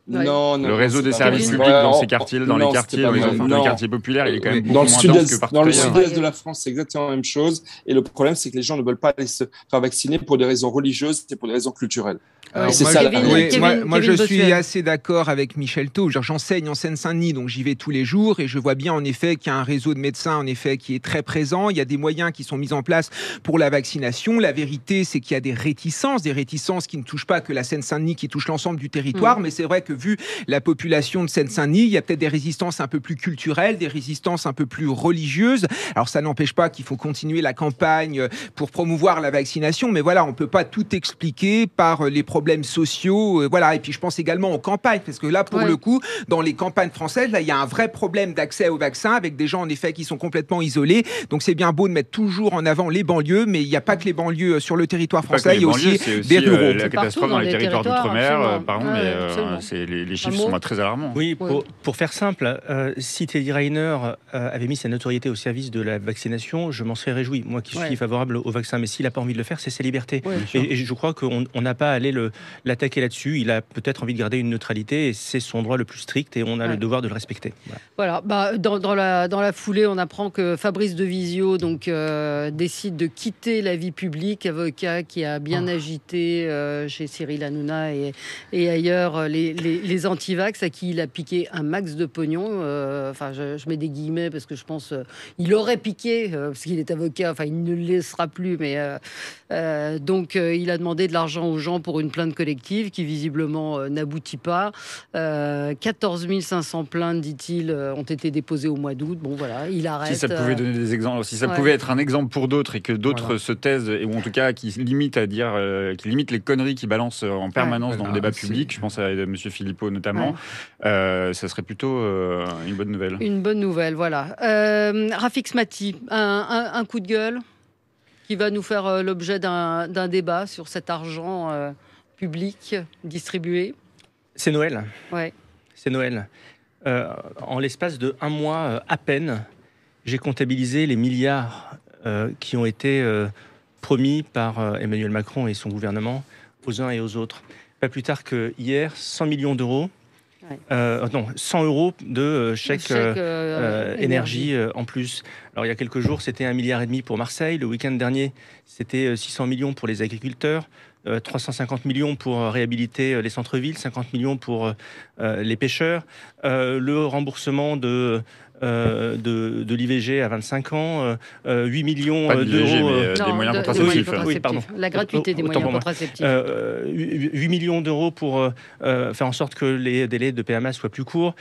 Non, non, le réseau non, des services publics dans ces quartiers, dans non, les quartiers, dans les, enfin, dans les quartiers populaires, il est quand même beaucoup dans le moins sud-est, dense que partout dans le ailleurs. sud-est de la France, c'est exactement la même chose. Et le problème, c'est que les gens ne veulent pas aller se faire vacciner pour des raisons religieuses et pour des raisons culturelles. Alors, c'est moi, ça, je, la oui, Kevin, moi, Kevin moi, je suis Bossuet. assez d'accord avec Michel Thau. Genre, j'enseigne en Seine-Saint-Denis, donc j'y vais tous les jours et je vois bien en effet qu'il y a un réseau de médecins en effet qui est très présent. Il y a des moyens qui sont mis en place pour la vaccination. La vérité, c'est qu'il y a des réticences, des réticences qui ne touchent pas que la Seine-Saint-Denis, qui touchent l'ensemble du territoire. Mmh. Mais c'est vrai que vu la population de Seine-Saint-Denis, il y a peut-être des résistances un peu plus culturelles, des résistances un peu plus religieuses. Alors ça n'empêche pas qu'il faut continuer la campagne pour promouvoir la vaccination, mais voilà, on peut pas tout expliquer par les problèmes sociaux. Voilà, et puis je pense également aux campagnes, parce que là, pour ouais. le coup, dans les campagnes françaises, là, il y a un vrai problème d'accès au vaccin, avec des gens, en effet, qui sont complètement isolés. Donc, c'est bien beau de mettre toujours en avant les banlieues, mais il n'y a pas que les banlieues sur le territoire français, il y a aussi, aussi des ruraux. Euh, la catastrophe dans, dans les territoires, territoires d'outre-mer, euh, pardon, ouais, mais euh, c'est, les, les chiffres sont très alarmants. Oui, pour, ouais. pour faire simple, euh, si Teddy Riner euh, avait mis sa notoriété au service de la vaccination, je m'en serais réjoui, moi qui suis ouais. favorable au vaccin, mais s'il n'a pas envie de le faire, c'est sa liberté. Ouais, et, et je crois qu'on n'a pas à aller le, l'attaquer là-dessus. Il a peut-être envie de garder une neutralité et c'est son droit le plus strict et on a ouais. le devoir de le respecter. Voilà, voilà. Bah, dans, dans, la, dans la foulée, on apprend que Fabrice Devisio donc, euh, décide de quitter la vie publique, avocat qui a bien oh. agité euh, chez Cyril Hanouna et, et ailleurs les, les, les antivax à qui il a piqué un max de pognon. Euh, enfin, je, je mets des guillemets parce que je pense euh, il aurait piqué euh, parce qu'il est avocat. Enfin, il ne le laissera plus, mais euh, euh, donc euh, il a demandé de l'argent aux gens pour une plainte collective qui visiblement euh, n'aboutit pas. Euh, quatorze mille cinq cents plaintes, dit-il, euh, ont été déposées au mois d'août. Bon, voilà, il arrête. Si ça pouvait donner des exemples, si ça ouais. pouvait être un exemple pour d'autres et que d'autres voilà. se taisent, ou en tout cas qui limitent à dire, euh, qui limitent les conneries qui balancent en permanence ouais. dans voilà, le débat c'est... public, je pense à M. Philippot notamment, ouais. euh, ça serait plutôt euh, une bonne nouvelle. Une bonne nouvelle, voilà. Euh, Rafik Smati, un, un, un coup de gueule qui va nous faire euh, l'objet d'un, d'un débat sur cet argent euh, public distribué. C'est Noël. Ouais. C'est Noël. Euh, en l'espace de un mois euh, à peine, j'ai comptabilisé les milliards euh, qui ont été euh, promis par euh, Emmanuel Macron et son gouvernement aux uns et aux autres. Pas plus tard que hier, cent millions d'euros, ouais. euh, non, cent euros de euh, chèque, chèque euh, euh, énergie euh, en plus. Alors il y a quelques jours, c'était un milliard et demi pour Marseille. Le week-end dernier, c'était six cents millions pour les agriculteurs. Euh, trois cent cinquante millions pour euh, réhabiliter euh, les centres-villes, cinquante millions pour euh, les pêcheurs, euh, le remboursement de, euh, de, de l'I V G à vingt-cinq ans, euh, huit millions Pas de d'euros... mais, euh, non, des moyens de, contraceptifs. Oui, oui, pardon. La gratuité des Autant moyens contraceptifs. Euh, huit millions d'euros pour euh, faire en sorte que les délais de P M A soient plus courts,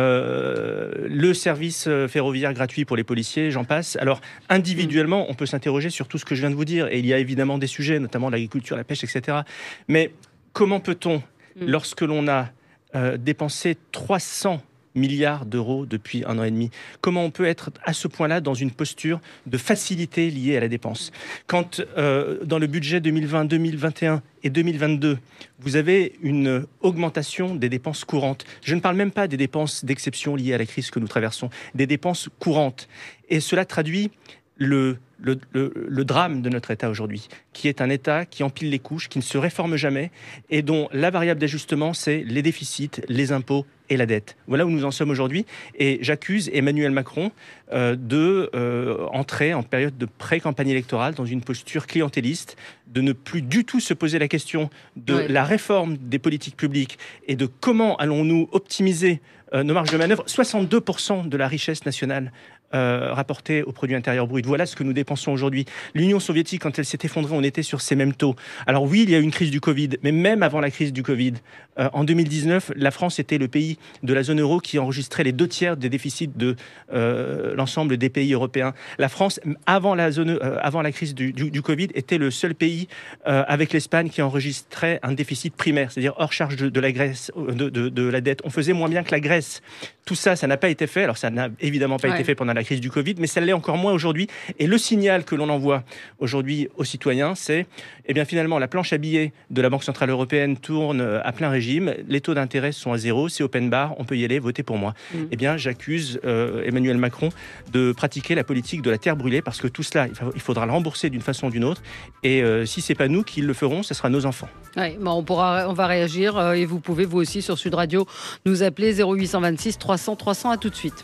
euh, le service ferroviaire gratuit pour les policiers, j'en passe. Alors, individuellement, on peut s'interroger sur tout ce que je viens de vous dire, et il y a évidemment des sujets, notamment l'agriculture, la pêche, et cetera. Mais comment peut-on, mm. lorsque l'on a euh, dépensé trois cents milliards d'euros depuis un an et demi, comment on peut être à ce point-là dans une posture de facilité liée à la dépense ? Quand euh, dans le budget deux mille vingt, deux mille vingt et un et deux mille vingt-deux, vous avez une augmentation des dépenses courantes. Je ne parle même pas des dépenses d'exception liées à la crise que nous traversons, des dépenses courantes. Et cela traduit le Le, le, le drame de notre État aujourd'hui, qui est un État qui empile les couches, qui ne se réforme jamais et dont la variable d'ajustement, c'est les déficits, les impôts et la dette. Voilà où nous en sommes aujourd'hui. Et j'accuse Emmanuel Macron euh, de euh, entrer en période de pré-campagne électorale dans une posture clientéliste, de ne plus du tout se poser la question de ouais. la réforme des politiques publiques et de comment allons-nous optimiser euh, nos marges de manœuvre. soixante-deux pour cent de la richesse nationale Euh, rapporté au produit intérieur brut. Voilà ce que nous dépensons aujourd'hui. L'Union soviétique, quand elle s'est effondrée, on était sur ces mêmes taux. Alors oui, il y a eu une crise du Covid, mais même avant la crise du Covid, euh, en deux mille dix-neuf, la France était le pays de la zone euro qui enregistrait les deux tiers des déficits de euh, l'ensemble des pays européens. La France, avant la, zone, euh, avant la crise du, du, du Covid, était le seul pays euh, avec l'Espagne qui enregistrait un déficit primaire, c'est-à-dire hors charge de, de la Grèce, de, de, de la dette. On faisait moins bien que la Grèce. Tout ça, ça n'a pas été fait. Alors, ça n'a évidemment pas ouais. été fait pendant la crise du Covid, mais ça l'est encore moins aujourd'hui. Et le signal que l'on envoie aujourd'hui aux citoyens, c'est, eh bien, finalement, la planche à billets de la Banque Centrale Européenne tourne à plein régime. Les taux d'intérêt sont à zéro. C'est open bar. On peut y aller. Votez pour moi. Mmh. Eh bien, j'accuse euh, Emmanuel Macron de pratiquer la politique de la terre brûlée, parce que tout cela, il faudra le rembourser d'une façon ou d'une autre. Et euh, si c'est pas nous qui le ferons, ce sera nos enfants. Ouais, bon, on pourra, on va réagir euh, et vous pouvez vous aussi sur Sud Radio nous appeler zéro huit cent vingt-six trois cents trois cents. À tout de suite.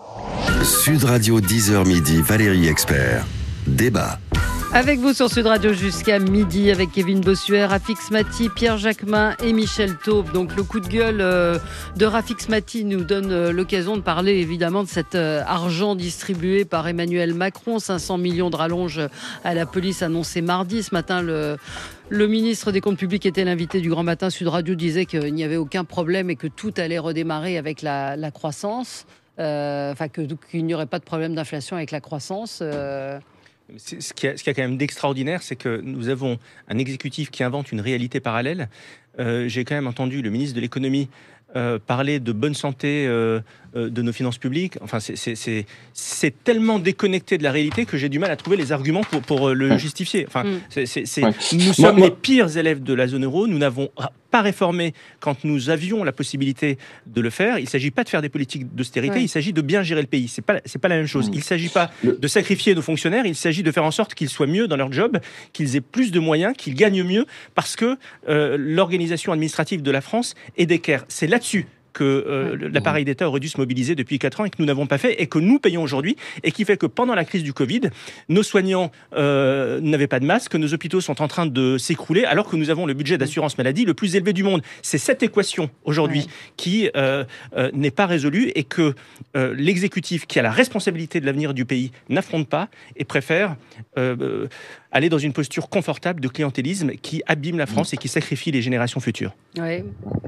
Sud Radio dix heures midi, Valérie Expert. Débat. Avec vous sur Sud Radio jusqu'à midi, avec Kevin Bossuet, Rafik Smati, Pierre Jacquemin et Michel Taube. Donc le coup de gueule euh, de Rafik Smati nous donne euh, l'occasion de parler évidemment de cet euh, argent distribué par Emmanuel Macron, cinq cents millions de rallonges à la police annoncé mardi. Ce matin, le, le ministre des Comptes publics était l'invité du Grand Matin. Sud Radio disait qu'il n'y avait aucun problème et que tout allait redémarrer avec la, la croissance. Euh, enfin, que, qu'il n'y aurait pas de problème d'inflation avec la croissance. Euh... C'est, ce, qui a, ce qui a quand même d'extraordinaire, c'est que nous avons un exécutif qui invente une réalité parallèle. Euh, j'ai quand même entendu le ministre de l'économie euh, parler de bonne santé euh, euh, de nos finances publiques. Enfin, c'est, c'est, c'est, c'est tellement déconnecté de la réalité que j'ai du mal à trouver les arguments pour, pour euh, le justifier. Enfin, mm. c'est, c'est, c'est, ouais. Nous moi, sommes moi... les pires élèves de la zone euro. Nous n'avons pas réformé quand nous avions la possibilité de le faire. Il ne s'agit pas de faire des politiques d'austérité, ouais. il s'agit de bien gérer le pays. Ce n'est pas, c'est pas la même chose. Il ne s'agit pas le... de sacrifier nos fonctionnaires, il s'agit de faire en sorte qu'ils soient mieux dans leur job, qu'ils aient plus de moyens, qu'ils gagnent mieux, parce que euh, l'organisation administrative de la France est d'équerre. C'est là-dessus que euh, ouais. l'appareil d'État aurait dû se mobiliser depuis quatre ans et que nous n'avons pas fait et que nous payons aujourd'hui, et qui fait que pendant la crise du Covid, nos soignants euh, n'avaient pas de masque, nos hôpitaux sont en train de s'écrouler alors que nous avons le budget d'assurance maladie le plus élevé du monde. C'est cette équation aujourd'hui ouais. qui euh, euh, n'est pas résolue et que euh, l'exécutif qui a la responsabilité de l'avenir du pays n'affronte pas et préfère euh, euh, aller dans une posture confortable de clientélisme qui abîme la France et qui sacrifie les générations futures. Oui.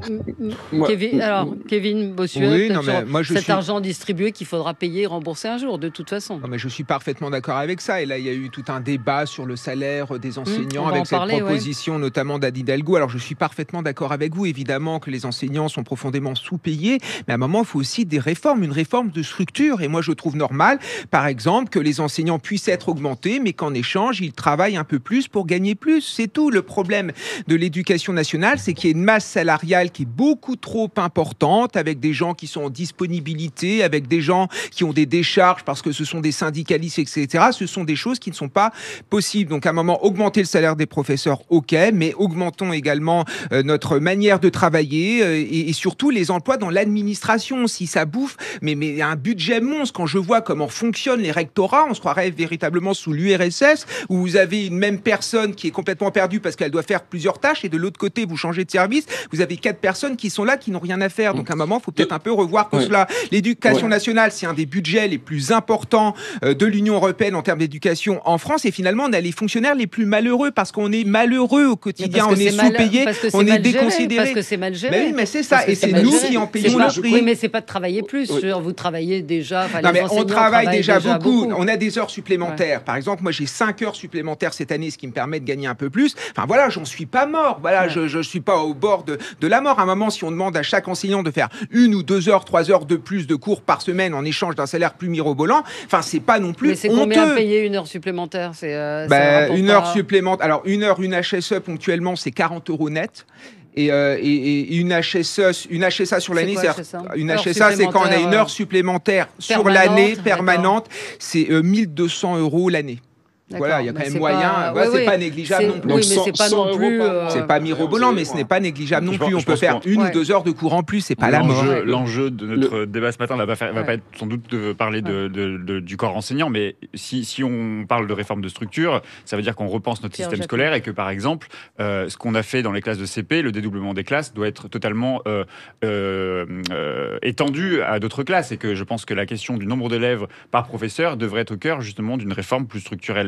Kevin, alors, Kevin Bossuet, oui, non, mais moi, je cet suis... argent distribué qu'il faudra payer et rembourser un jour, de toute façon. Non, mais je suis parfaitement d'accord avec ça. Et là, il y a eu tout un débat sur le salaire des enseignants, mmh, avec cette parler, proposition ouais. notamment d'Anne Hidalgo. Alors, je suis parfaitement d'accord avec vous. Évidemment que les enseignants sont profondément sous-payés, mais à un moment, il faut aussi des réformes, une réforme de structure. Et moi, je trouve normal, par exemple, que les enseignants puissent être augmentés, mais qu'en échange, ils travaillent un peu plus pour gagner plus. C'est tout. Le problème de l'éducation nationale, c'est qu'il y a une masse salariale qui est beaucoup trop importante, avec des gens qui sont en disponibilité, avec des gens qui ont des décharges parce que ce sont des syndicalistes, et cetera. Ce sont des choses qui ne sont pas possibles. Donc, à un moment, augmenter le salaire des professeurs, ok, mais augmentons également euh, notre manière de travailler euh, et, et surtout les emplois dans l'administration. Si ça bouffe, mais, mais un budget monstre. Quand je vois comment fonctionnent les rectorats, on se croirait véritablement sous l'U R S S, où vous avez une même personne qui est complètement perdue parce qu'elle doit faire plusieurs tâches, et de l'autre côté, vous changez de service, vous avez quatre personnes qui sont là, qui n'ont rien à faire. Donc, à un moment, il faut peut-être un peu revoir tout ouais. cela. L'éducation ouais. nationale, c'est un des budgets les plus importants de l'Union européenne en termes d'éducation en France. Et finalement, on a les fonctionnaires les plus malheureux parce qu'on est malheureux au quotidien, on est sous-payé, on est déconsidéré. Parce que c'est mal géré. Mais oui, mais c'est ça. Et c'est nous qui en payons le prix. Oui, mais c'est pas de travailler plus. Oui. Vous travaillez déjà. Non, mais on travaille déjà beaucoup. On a des heures supplémentaires. Par exemple, moi, j'ai cinq heures supplémentaires cette année, ce qui me permet de gagner un peu plus. Enfin, voilà, j'en suis pas mort. Voilà, je, je suis pas au bord de, de la mort. À un moment, si on demande à chaque enseignant de faire une ou deux heures, trois heures de plus de cours par semaine en échange d'un salaire plus mirobolant, enfin, c'est pas non plus mais c'est honteux. Combien payer une heure supplémentaire? C'est, euh, bah, une heure supplémentaire. Alors, une heure, une H S E ponctuellement, c'est quarante euros net. Et, euh, et, et une H S E, une H S A sur l'année, c'est, c'est une H S A, c'est quand on a une heure supplémentaire sur l'année permanente, c'est euh, mille deux cents euros l'année. D'accord, voilà, il y a quand même moyen. Pas... Voilà, ouais, c'est ouais. pas négligeable c'est... non plus. Oui, mais c'est pas non plus. Euh... C'est pas mirobolant, mais ce n'est pas négligeable non plus. On peut faire une ou deux heures de cours en plus. C'est pas la mort. L'enjeu de notre le... débat ce matin ne va pas, va pas être sans doute de parler de, de, de, du corps enseignant, mais si, si on parle de réforme de structure, ça veut dire qu'on repense notre système scolaire et que, par exemple, euh, ce qu'on a fait dans les classes de C P, le dédoublement des classes, doit être totalement euh, euh, euh, étendu à d'autres classes, et que je pense que la question du nombre d'élèves par professeur devrait être au cœur justement d'une réforme plus structurelle.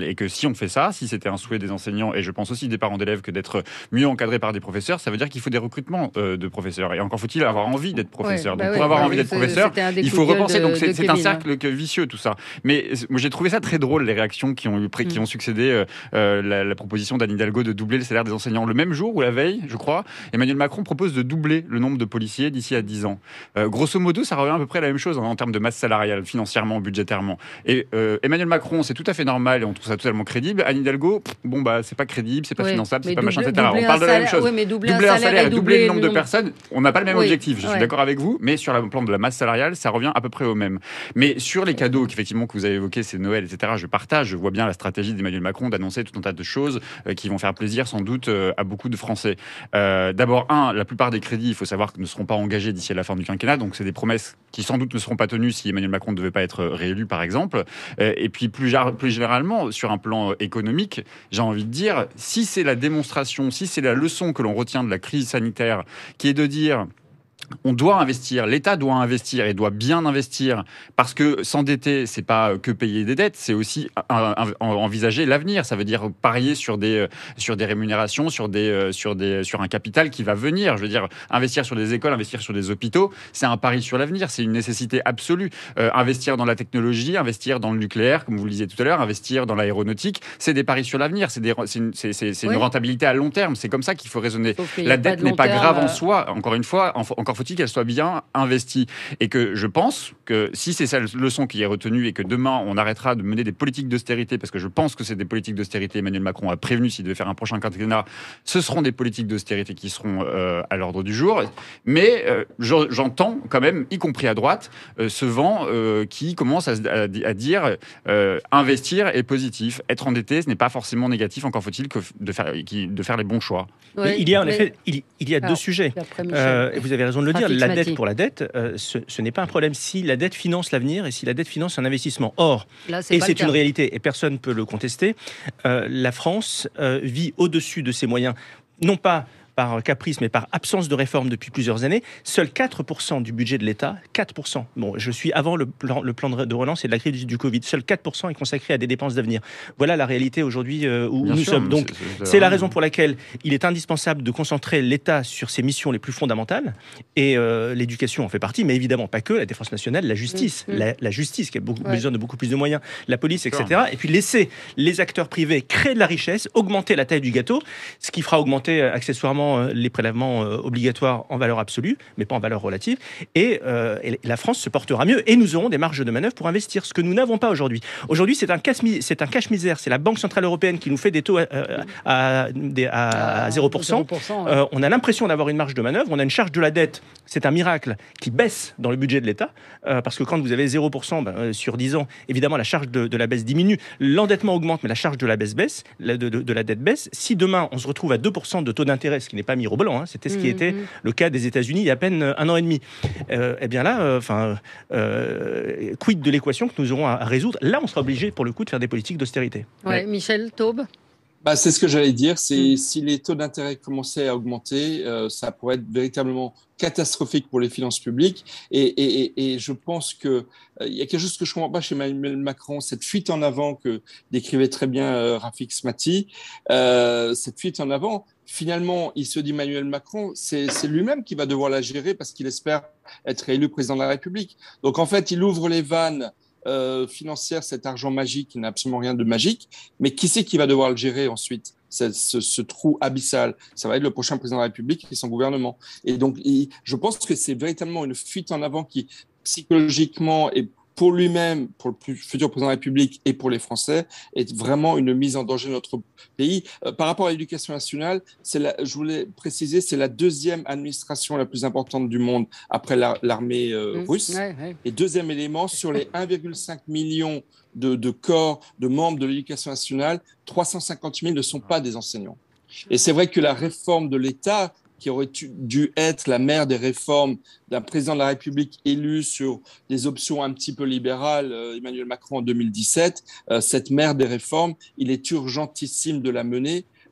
et que si on fait ça, si c'était un souhait des enseignants et je pense aussi des parents d'élèves que d'être mieux encadrés par des professeurs, ça veut dire qu'il faut des recrutements euh, de professeurs. Et encore faut-il avoir envie d'être professeur. Ouais, bah donc pour ouais, avoir bah envie oui, d'être professeur, il faut repenser. De, donc c'est, c'est un cercle hein. vicieux tout ça. Mais moi j'ai trouvé ça très drôle les réactions qui ont, mmh. qui ont succédé euh, euh, la, la proposition d'Anne Hidalgo de doubler le salaire des enseignants. Le même jour ou la veille, je crois, Emmanuel Macron propose de doubler le nombre de policiers d'ici à dix ans. Euh, grosso modo, ça revient à peu près à la même chose hein, en termes de masse salariale, financièrement, budgétairement. Et euh, Emmanuel Macron, c'est tout à fait normal et on trouve ça totalement crédible. Anne Hidalgo, pff, bon bah c'est pas crédible, c'est pas oui, finançable, c'est pas machin, et cetera. On parle de la même chose. Oui, mais doubler, doubler un salaire, salaire et doubler le nombre de personnes, on n'a pas le même oui, objectif. Je ouais. suis d'accord avec vous, mais sur le plan de la masse salariale, ça revient à peu près au même. Mais sur les cadeaux qu'effectivement que vous avez évoqués, c'est Noël, et cetera. Je partage, je vois bien la stratégie d'Emmanuel Macron d'annoncer tout un tas de choses euh, qui vont faire plaisir sans doute euh, à beaucoup de Français. Euh, d'abord, un, la plupart des crédits, il faut savoir que ne seront pas engagés d'ici à la fin du quinquennat, donc c'est des promesses qui sans doute ne seront pas tenues si Emmanuel Macron ne devait pas être réélu, par exemple. Euh, et puis plus, plus généralement, sur un plan économique, j'ai envie de dire, si c'est la démonstration, si c'est la leçon que l'on retient de la crise sanitaire, qui est de dire on doit investir, l'État doit investir et doit bien investir parce que s'endetter, c'est pas que payer des dettes, c'est aussi un, un, envisager l'avenir. Ça veut dire parier sur des sur des rémunérations, sur des sur des sur un capital qui va venir. Je veux dire investir sur des écoles, investir sur des hôpitaux, c'est un pari sur l'avenir, c'est une nécessité absolue. Euh, investir dans la technologie, investir dans le nucléaire, comme vous le disiez tout à l'heure, investir dans l'aéronautique, c'est des paris sur l'avenir, c'est des c'est une, c'est, c'est, c'est oui. une rentabilité à long terme. C'est comme ça qu'il faut raisonner. La dette n'est pas grave en soi. Encore une fois, en, encore faut-il qu'elle soit bien investie. Et que je pense que si c'est cette leçon qui est retenue et que demain on arrêtera de mener des politiques d'austérité, parce que je pense que c'est des politiques d'austérité, Emmanuel Macron a prévenu s'il devait faire un prochain quinquennat, ce seront des politiques d'austérité qui seront euh, à l'ordre du jour. Mais euh, j'entends quand même, y compris à droite, euh, ce vent euh, qui commence à, à, à dire euh, investir est positif, être endetté ce n'est pas forcément négatif, encore faut-il que de faire, de faire les bons choix. Oui, il y a en effet il, il y a Alors, deux sujets. Euh, et vous avez raison de le dire, la dette pour la dette, euh, ce, ce n'est pas un problème si la dette finance l'avenir et si la dette finance un investissement. Or, Là, c'est et c'est une réalité et personne ne peut le contester, euh, la France euh, vit au-dessus de ses moyens, non pas par caprice, mais par absence de réforme depuis plusieurs années. Seuls quatre pour cent du budget de l'État, quatre pour cent, bon, je suis avant le plan, le plan de relance et de la crise du Covid, seuls quatre pour cent est consacré à des dépenses d'avenir. Voilà la réalité aujourd'hui euh, où Bien nous sûr, sommes. Donc, c'est, c'est, c'est la raison pour laquelle il est indispensable de concentrer l'État sur ses missions les plus fondamentales, et euh, l'éducation en fait partie, mais évidemment pas que, la défense nationale, la justice, mmh, mmh. La, la justice qui a beaucoup, ouais. besoin de beaucoup plus de moyens, la police, et cetera. Et puis laisser les acteurs privés créer de la richesse, augmenter la taille du gâteau, ce qui fera augmenter euh, accessoirement les prélèvements euh, obligatoires en valeur absolue, mais pas en valeur relative, et, euh, et la France se portera mieux, et nous aurons des marges de manœuvre pour investir, ce que nous n'avons pas aujourd'hui. Aujourd'hui, c'est un, casse- c'est un cache-misère, c'est la Banque Centrale Européenne qui nous fait des taux à, à, à, à zéro pour cent. zéro pour cent ouais. euh, on a l'impression d'avoir une marge de manœuvre, on a une charge de la dette, c'est un miracle, qui baisse dans le budget de l'État, euh, parce que quand vous avez zéro pour cent ben, euh, sur dix ans, évidemment, la charge de, de la baisse diminue, l'endettement augmente, mais la charge de la baisse baisse, la, de, de, de la dette baisse. Si demain, on se retrouve à deux pour cent de taux d'intérêt, ce qui n'est pas mis au blanc, hein, c'était ce qui mmh, était mmh. le cas des États-Unis il y a à peine un an et demi. Euh, eh bien là, enfin, euh, euh, quid de l'équation que nous aurons à, à résoudre. Là, on sera obligé, pour le coup, de faire des politiques d'austérité. Ouais, ouais. Michel Taube. Bah, c'est ce que j'allais dire. C'est mmh. si les taux d'intérêt commençaient à augmenter, euh, ça pourrait être véritablement catastrophique pour les finances publiques. Et, et, et, et je pense que euh, il y a quelque chose que je comprends pas chez Emmanuel Macron, cette fuite en avant que décrivait très bien euh, Rafik Smati. Euh, cette fuite en avant, finalement, il se dit Emmanuel Macron, c'est, c'est lui-même qui va devoir la gérer parce qu'il espère être élu président de la République. Donc en fait, il ouvre les vannes Euh, financière, cet argent magique qui n'a absolument rien de magique, mais qui c'est qui va devoir le gérer ensuite, ce, ce, ce trou abyssal? Ça va être le prochain président de la République et son gouvernement. Et donc, il, je pense que c'est véritablement une fuite en avant qui, psychologiquement, et pour lui-même, pour le futur président de la République et pour les Français, est vraiment une mise en danger de notre pays. Euh, par rapport à l'éducation nationale, c'est la, je voulais préciser, c'est la deuxième administration la plus importante du monde après la, l'armée euh, mmh, russe. Ouais, ouais. Et deuxième élément, sur les un virgule cinq million de, de corps, de membres de l'éducation nationale, trois cent cinquante mille ne sont pas des enseignants. Et c'est vrai que la réforme de l'État, qui aurait dû être la mère des réformes d'un président de la République élu sur des options un petit peu libérales, euh, Emmanuel Macron en deux mille dix-sept, euh, cette mère des réformes, il est urgentissime de la mener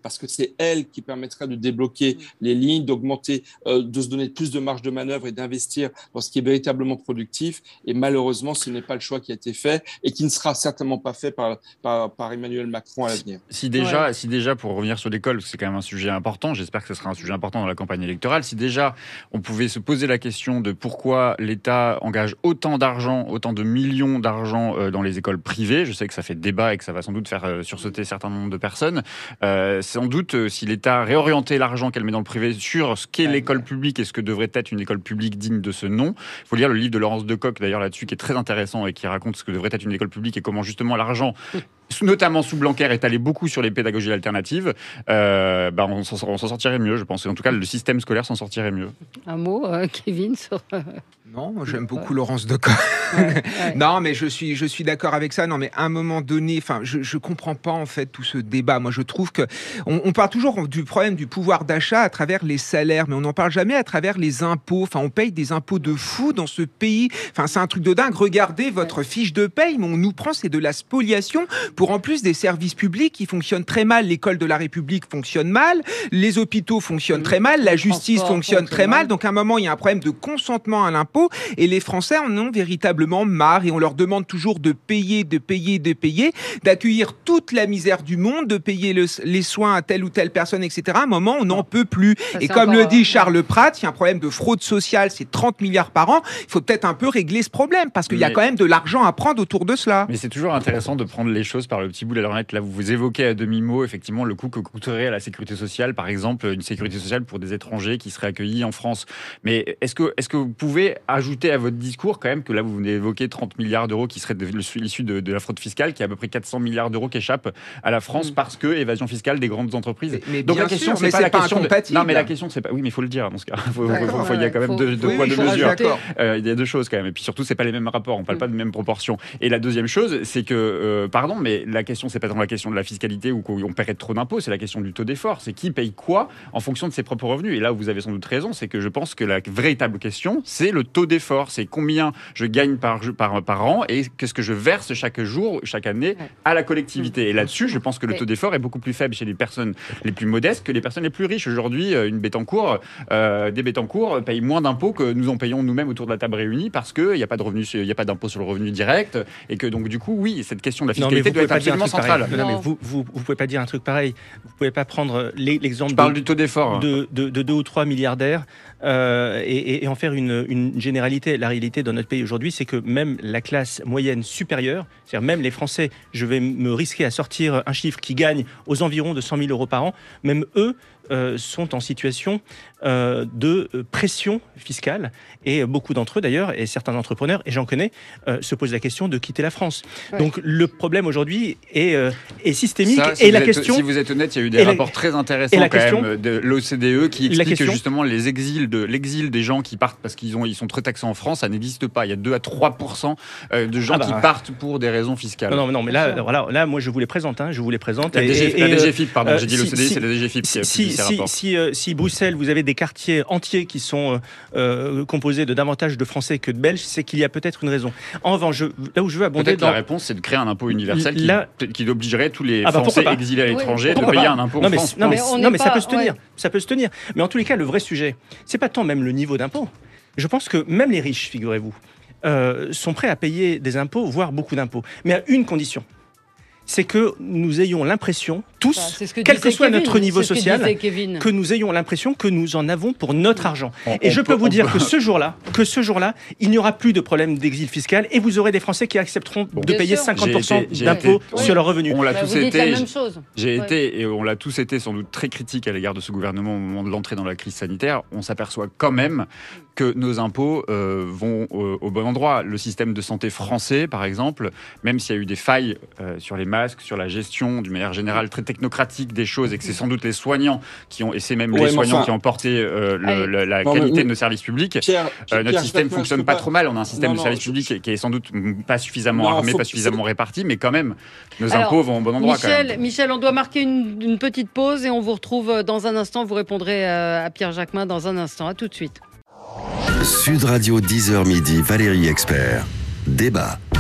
parce que c'est elle qui permettra de débloquer les lignes, d'augmenter, euh, de se donner plus de marge de manœuvre et d'investir dans ce qui est véritablement productif. Et malheureusement, ce n'est pas le choix qui a été fait et qui ne sera certainement pas fait par, par, par Emmanuel Macron à l'avenir. Si déjà, ouais. si déjà, pour revenir sur l'école, parce que c'est quand même un sujet important, j'espère que ce sera un sujet important dans la campagne électorale, si déjà on pouvait se poser la question de pourquoi l'État engage autant d'argent, autant de millions d'argent euh, dans les écoles privées, je sais que ça fait débat et que ça va sans doute faire euh, sursauter un certain nombre de personnes, euh, sans doute euh, si l'État réorientait l'argent qu'elle met dans le privé sur ce qu'est l'école publique et ce que devrait être une école publique digne de ce nom. Il faut lire le livre de Laurence Decoq d'ailleurs là-dessus qui est très intéressant et qui raconte ce que devrait être une école publique et comment justement l'argent, notamment sous Blanquer, est allé beaucoup sur les pédagogies alternatives. Euh, bah on, s'en, on s'en sortirait mieux, je pense. Et en tout cas, le système scolaire s'en sortirait mieux. Un mot, euh, Kevin, sur... Non, moi, j'aime beaucoup ouais. Laurence Decoq. Ouais, ouais. Non, mais je suis, je suis d'accord avec ça. Non, mais à un moment donné, enfin, je, je comprends pas en fait tout ce débat. Moi, je trouve que on, on parle toujours du problème du pouvoir d'achat à travers les salaires, mais on n'en parle jamais à travers les impôts. Enfin, on paye des impôts de fou dans ce pays. Enfin, c'est un truc de dingue. Regardez votre ouais. fiche de paye, mais on nous prend, c'est de la spoliation pour en plus des services publics qui fonctionnent très mal. L'école de la République fonctionne mal, les hôpitaux fonctionnent mmh. très mal, la justice fonctionne très mal. Donc, à un moment, il y a un problème de consentement à l'impôt. Et les Français en ont véritablement marre et on leur demande toujours de payer, de payer, de payer, d'accueillir toute la misère du monde, de payer le, les soins à telle ou telle personne, et cetera. À un moment, on n'en peut plus. Ça, et comme le dit Charles Pratt, il y a un problème de fraude sociale, c'est trente milliards par an. Il faut peut-être un peu régler ce problème parce qu'il mais... y a quand même de l'argent à prendre autour de cela. Mais c'est toujours intéressant de prendre les choses par le petit bout de la lorgnette. Là, vous vous évoquez à demi-mot, effectivement, le coût que coûterait à la sécurité sociale, par exemple, une sécurité sociale pour des étrangers qui seraient accueillis en France. Mais est-ce que, est-ce que vous pouvez ajouter à votre discours quand même que là vous venez d'évoquer trente milliards d'euros qui seraient de, issus de, de la fraude fiscale, qui est à peu près quatre cents milliards d'euros qui échappent à la France mmh. parce que évasion fiscale des grandes entreprises. Mais, mais donc la question sûr, c'est pas la pas question de... non mais la question c'est pas oui mais il faut le dire dans ce cas. Faut, ouais, faut, faut, ouais, faut, il y a quand même faut... deux, deux oui, poids oui, deux mesures. Euh, il y a deux choses quand même et puis surtout c'est pas les mêmes rapports, on parle mmh. pas de mêmes proportions. Et la deuxième chose c'est que euh, pardon mais la question c'est pas tant la question de la fiscalité ou qu'on paierait trop d'impôts, c'est la question du taux d'effort, c'est qui paye quoi en fonction de ses propres revenus. Et là où vous avez sans doute raison, c'est que je pense que la véritable question c'est le taux d'effort, c'est combien je gagne par, par, par an et qu'est-ce que je verse chaque jour, chaque année à la collectivité. Et là-dessus, je pense que le taux d'effort est beaucoup plus faible chez les personnes les plus modestes que les personnes les plus riches. Aujourd'hui, une Bettencourt, euh, des Bettencourt payent moins d'impôts que nous en payons nous-mêmes autour de la table réunie parce qu'il n'y a pas de revenus, il n'y a pas d'impôt sur le revenu direct et que donc du coup, oui, cette question de la fiscalité doit être absolument centrale. Non, mais vous, vous, vous pouvez pas dire un truc pareil. Vous pouvez pas prendre l'exemple Je parle de, du taux d'effort de, de, de deux ou trois milliardaires euh, et, et en faire une, une généralité. La réalité dans notre pays aujourd'hui, c'est que même la classe moyenne supérieure, c'est-à-dire même les Français, je vais me risquer à sortir un chiffre qui gagne aux environs de cent mille euros par an, même eux euh, sont en situation euh, de pression fiscale et beaucoup d'entre eux d'ailleurs, et certains entrepreneurs, et j'en connais, euh, se posent la question de quitter la France. Ouais. Donc le problème aujourd'hui est, euh, est systémique. Ça, si et la êtes, question, si vous êtes honnête, il y a eu des rapports la, très intéressants quand question, même de l'O C D E qui expliquent question, que justement les exils de, l'exil des gens qui partent parce qu'ils ont, ils sont très taxés en France, ça n'existe pas. Il y a deux à trois pour cent de gens ah bah, qui partent pour des raisons fiscales. Non, non, non mais là, voilà, là, moi je vous les présente, hein, je vous les présente. La, et, D G, et, la et, D G F I P, pardon, euh, j'ai dit si, l'O C D I, si, c'est la D G F I P qui a si, publié ces si, rapports. Si, si, si Bruxelles, vous avez des quartiers entiers qui sont euh, composés de davantage de Français que de Belges, c'est qu'il y a peut-être une raison. En revanche, je, là où je veux abonder... Peut-être dans... la réponse, c'est de créer un impôt universel qui, là... qui obligerait tous les ah bah Français exilés à l'étranger oui, de payer pas. un impôt non, en mais, France. Non, mais, non, mais pas, ça peut se tenir. Ouais. Ça peut se tenir. Mais en tous les cas, le vrai sujet, c'est pas tant même le niveau d'impôt. Je pense que même les riches, figurez-vous, euh, sont prêts à payer des impôts, voire beaucoup d'impôts. Mais à une condition, c'est que nous ayons l'impression, tous, enfin, que quel que soit Kevin, notre niveau social, que, que nous ayons l'impression que nous en avons pour notre argent. On, et on je peut, peux vous dire peut... que ce jour-là, que ce jour-là, il n'y aura plus de problème d'exil fiscal et vous aurez des Français qui accepteront bon, de payer sûr. cinquante pour cent j'ai, j'ai d'impôts été, sur oui. leurs revenus. On l'a bah, tous été. J'ai ouais. été et on l'a tous été sans doute très critique à l'égard de ce gouvernement au moment de l'entrée dans la crise sanitaire. On s'aperçoit quand même que nos impôts euh, vont euh, au bon endroit. Le système de santé français, par exemple, même s'il y a eu des failles euh, sur les masques, sur la gestion, d'une manière générale, très technocratique des choses, et que c'est sans doute les soignants qui ont, et c'est même ouais, les soignants enfin, qui ont porté euh, le, le, la non, qualité mais, de nos services publics. Pierre, euh, notre Pierre, système fonctionne pas, pas trop mal. On a un système non, de services non, publics je... qui est sans doute pas suffisamment non, armé, faut... pas suffisamment réparti, mais quand même, nos Alors, impôts vont au bon endroit. Michel, quand même. Michel, on doit marquer une, une petite pause et on vous retrouve dans un instant. Vous répondrez à Pierre Jacquemin dans un instant. À tout de suite. Sud Radio dix heures midi, Valérie Expert. Débat.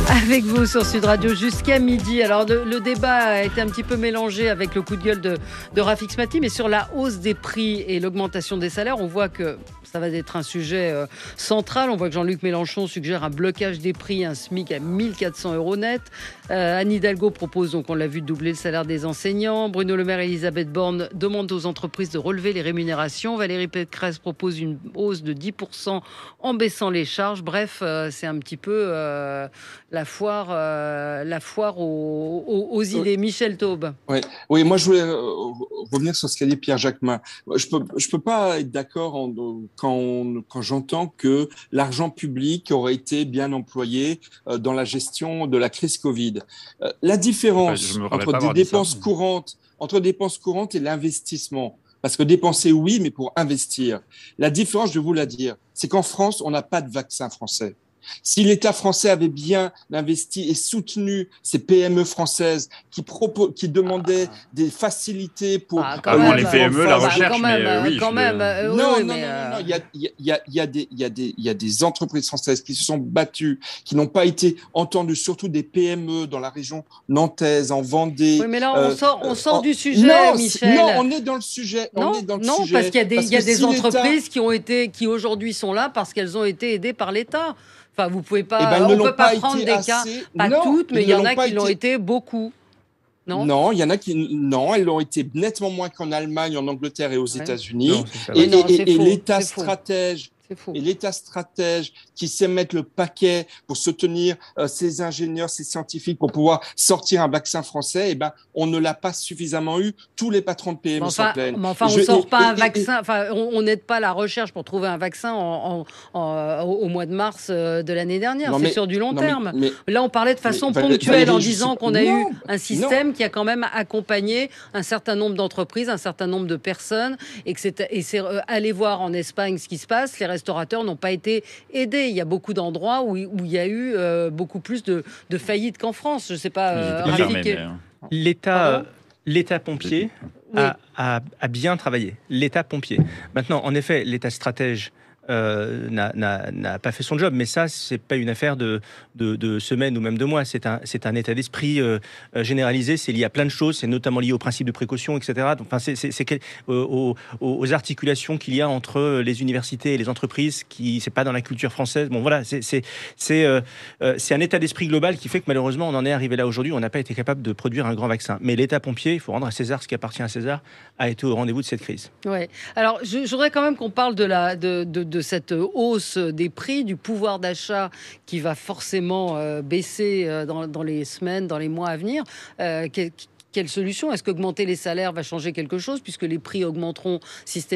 Avec vous sur Sud Radio jusqu'à midi. Alors le, le débat a été un petit peu mélangé avec le coup de gueule de, de Rafik Smati, mais sur la hausse des prix et l'augmentation des salaires, on voit que ça va être un sujet euh, central. On voit que Jean-Luc Mélenchon suggère un blocage des prix, un SMIC à mille quatre cents euros net. Euh, Anne Hidalgo propose, donc on l'a vu, de doubler le salaire des enseignants. Bruno Le Maire et Elisabeth Borne demandent aux entreprises de relever les rémunérations. Valérie Pécresse propose une hausse de dix pour cent en baissant les charges. Bref, euh, c'est un petit peu euh, la foire, euh, la foire aux, aux, aux idées. Oui. Michel Taube. Oui. oui, moi je voulais euh, revenir sur ce qu'a dit Pierre Jacquemin. Je peux, je peux pas être d'accord en, quand, on, quand j'entends que l'argent public aurait été bien employé euh, dans la gestion de la crise Covid. Euh, la différence enfin, entre des dépenses ça, courantes, entre dépenses courantes et l'investissement. Parce que dépenser, oui, mais pour investir. La différence, je vais vous la dire, c'est qu'en France, on n'a pas de vaccin français. Si l'État français avait bien investi et soutenu ces P M E françaises qui, propos, qui demandaient ah. des facilités pour... Ah, quand même, les P M E, la recherche, quand même, mais euh, oui. Quand même, le... euh, non, oui, non, mais non, euh... non, non, il y a, il y a, il y a des, il y a des, il y a des entreprises françaises qui se sont battues, qui n'ont pas été entendues, surtout des P M E dans la région nantaise, en Vendée. Oui, mais là, on euh, sort, on sort euh, du sujet, non, Michel. Non, on est dans le sujet. Non, on est dans le non sujet, parce qu'il y a des, il y a des si entreprises qui ont été, qui aujourd'hui sont là parce qu'elles ont été aidées par l'État. Enfin, vous pouvez pas, eh ben, on ne peut pas, pas prendre des assez... cas, pas non, toutes, mais il y en a qui été... l'ont été beaucoup. Non, non, il y en a qui, non, elles l'ont été nettement moins qu'en Allemagne, en Angleterre et aux ouais. États-unis. Non, et, non, et, et faux, l'État stratège. Et l'État stratège qui sait mettre le paquet pour soutenir euh, ses ingénieurs, ses scientifiques pour pouvoir sortir un vaccin français, eh ben, on ne l'a pas suffisamment eu. Tous les patrons de P M E enfin, s'en plaignent. Mais enfin, on ne sort et, pas et, un et, vaccin. Et, enfin, on n'aide pas la recherche pour trouver un vaccin en, en, en, au mois de mars de l'année dernière. C'est sur du long non, terme. Mais, mais, Là, on parlait de façon mais, ponctuelle Valérie, en disant qu'on a non, eu un système non. qui a quand même accompagné un certain nombre d'entreprises, un certain nombre de personnes, et que c'est, et c'est euh, aller voir en Espagne ce qui se passe. Les restaurateurs n'ont pas été aidés. Il y a beaucoup d'endroits où, où il y a eu euh, beaucoup plus de, de faillites qu'en France. Je ne sais pas. Euh, fermé, mais... L'État, l'État pompier oui. a, a, a bien travaillé. L'État pompier. Maintenant, en effet, l'État stratège Euh, n'a, n'a, n'a pas fait son job, mais ça, c'est pas une affaire de, de, de semaines ou même de mois. C'est un, c'est un état d'esprit euh, généralisé. C'est lié à plein de choses. C'est notamment lié au principe de précaution, et cetera. Donc, enfin, c'est, c'est, c'est quel, euh, aux, aux articulations qu'il y a entre les universités et les entreprises. Qui, c'est pas dans la culture française. Bon, voilà, c'est, c'est, c'est, euh, c'est un état d'esprit global qui fait que malheureusement, on en est arrivé là aujourd'hui. On n'a pas été capable de produire un grand vaccin. Mais l'État pompier, il faut rendre à César ce qui appartient à César, a été au rendez-vous de cette crise. Ouais. Alors, je, je voudrais quand même qu'on parle de la de, de, de de cette hausse des prix, du pouvoir d'achat qui va forcément euh, baisser euh, dans, dans les semaines, dans les mois à venir. Euh, quelle, quelle solution ? Est-ce qu'augmenter les salaires va changer quelque chose puisque les prix augmenteront systématiquement ?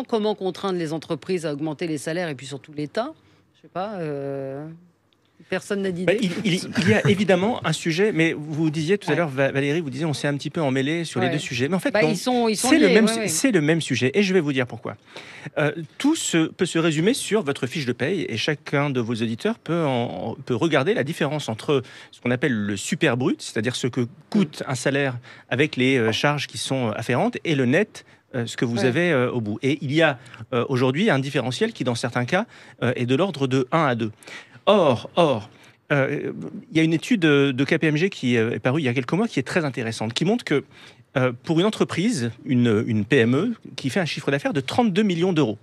Comment contraindre les entreprises à augmenter les salaires et puis surtout l'État ? Je sais pas... Euh... Personne n'a dit. Bah, il, il, il y a évidemment un sujet, mais vous disiez tout à ouais. l'heure, Valérie, vous disiez on s'est un petit peu emmêlé sur ouais. les deux sujets. Mais en fait, bah, non, ils sont, ils sont c'est, liés, le même, ouais, ouais. c'est le même sujet. Et je vais vous dire pourquoi. Euh, tout se, peut se résumer sur votre fiche de paye et chacun de vos auditeurs peut, en, peut regarder la différence entre ce qu'on appelle le super brut, c'est-à-dire ce que coûte un salaire avec les euh, charges qui sont afférentes, et le net. Euh, ce que vous ouais. avez euh, au bout. Et il y a euh, aujourd'hui un différentiel qui, dans certains cas, euh, est de l'ordre de un à deux. Or, or, il euh, y a une étude de K P M G qui est parue il y a quelques mois qui est très intéressante, qui montre que euh, pour une entreprise, une, une P M E, qui fait un chiffre d'affaires de trente-deux millions d'euros,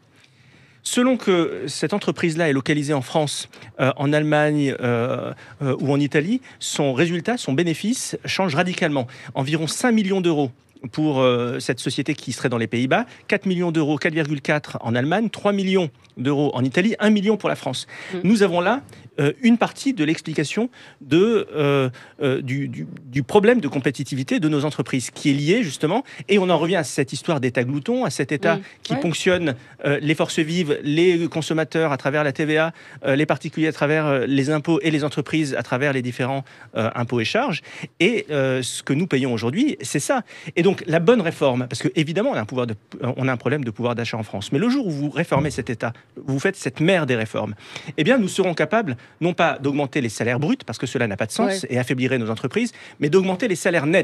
selon que cette entreprise-là est localisée en France, euh, en Allemagne euh, euh, ou en Italie, son résultat, son bénéfice change radicalement. Environ cinq millions d'euros pour euh, cette société qui serait dans les Pays-Bas, quatre millions d'euros, quatre virgule quatre en Allemagne, trois millions d'euros en Italie, un million pour la France. Mmh. Nous avons là euh, une partie de l'explication de, euh, euh, du, du, du problème de compétitivité de nos entreprises, qui est lié justement, et on en revient à cette histoire d'État glouton, à cet État mmh. qui ouais. ponctionne euh, les forces vives, les consommateurs à travers la T V A, euh, les particuliers à travers euh, les impôts et les entreprises à travers les différents euh, impôts et charges. Et euh, ce que nous payons aujourd'hui, c'est ça. Et donc la bonne réforme, parce que évidemment on a un, pouvoir de, on a un problème de pouvoir d'achat en France, mais le jour où vous réformez cet État, vous faites cette mère des réformes, eh bien nous serons capables non pas d'augmenter les salaires bruts, parce que cela n'a pas de sens ouais. et affaiblirait nos entreprises, mais d'augmenter les salaires nets.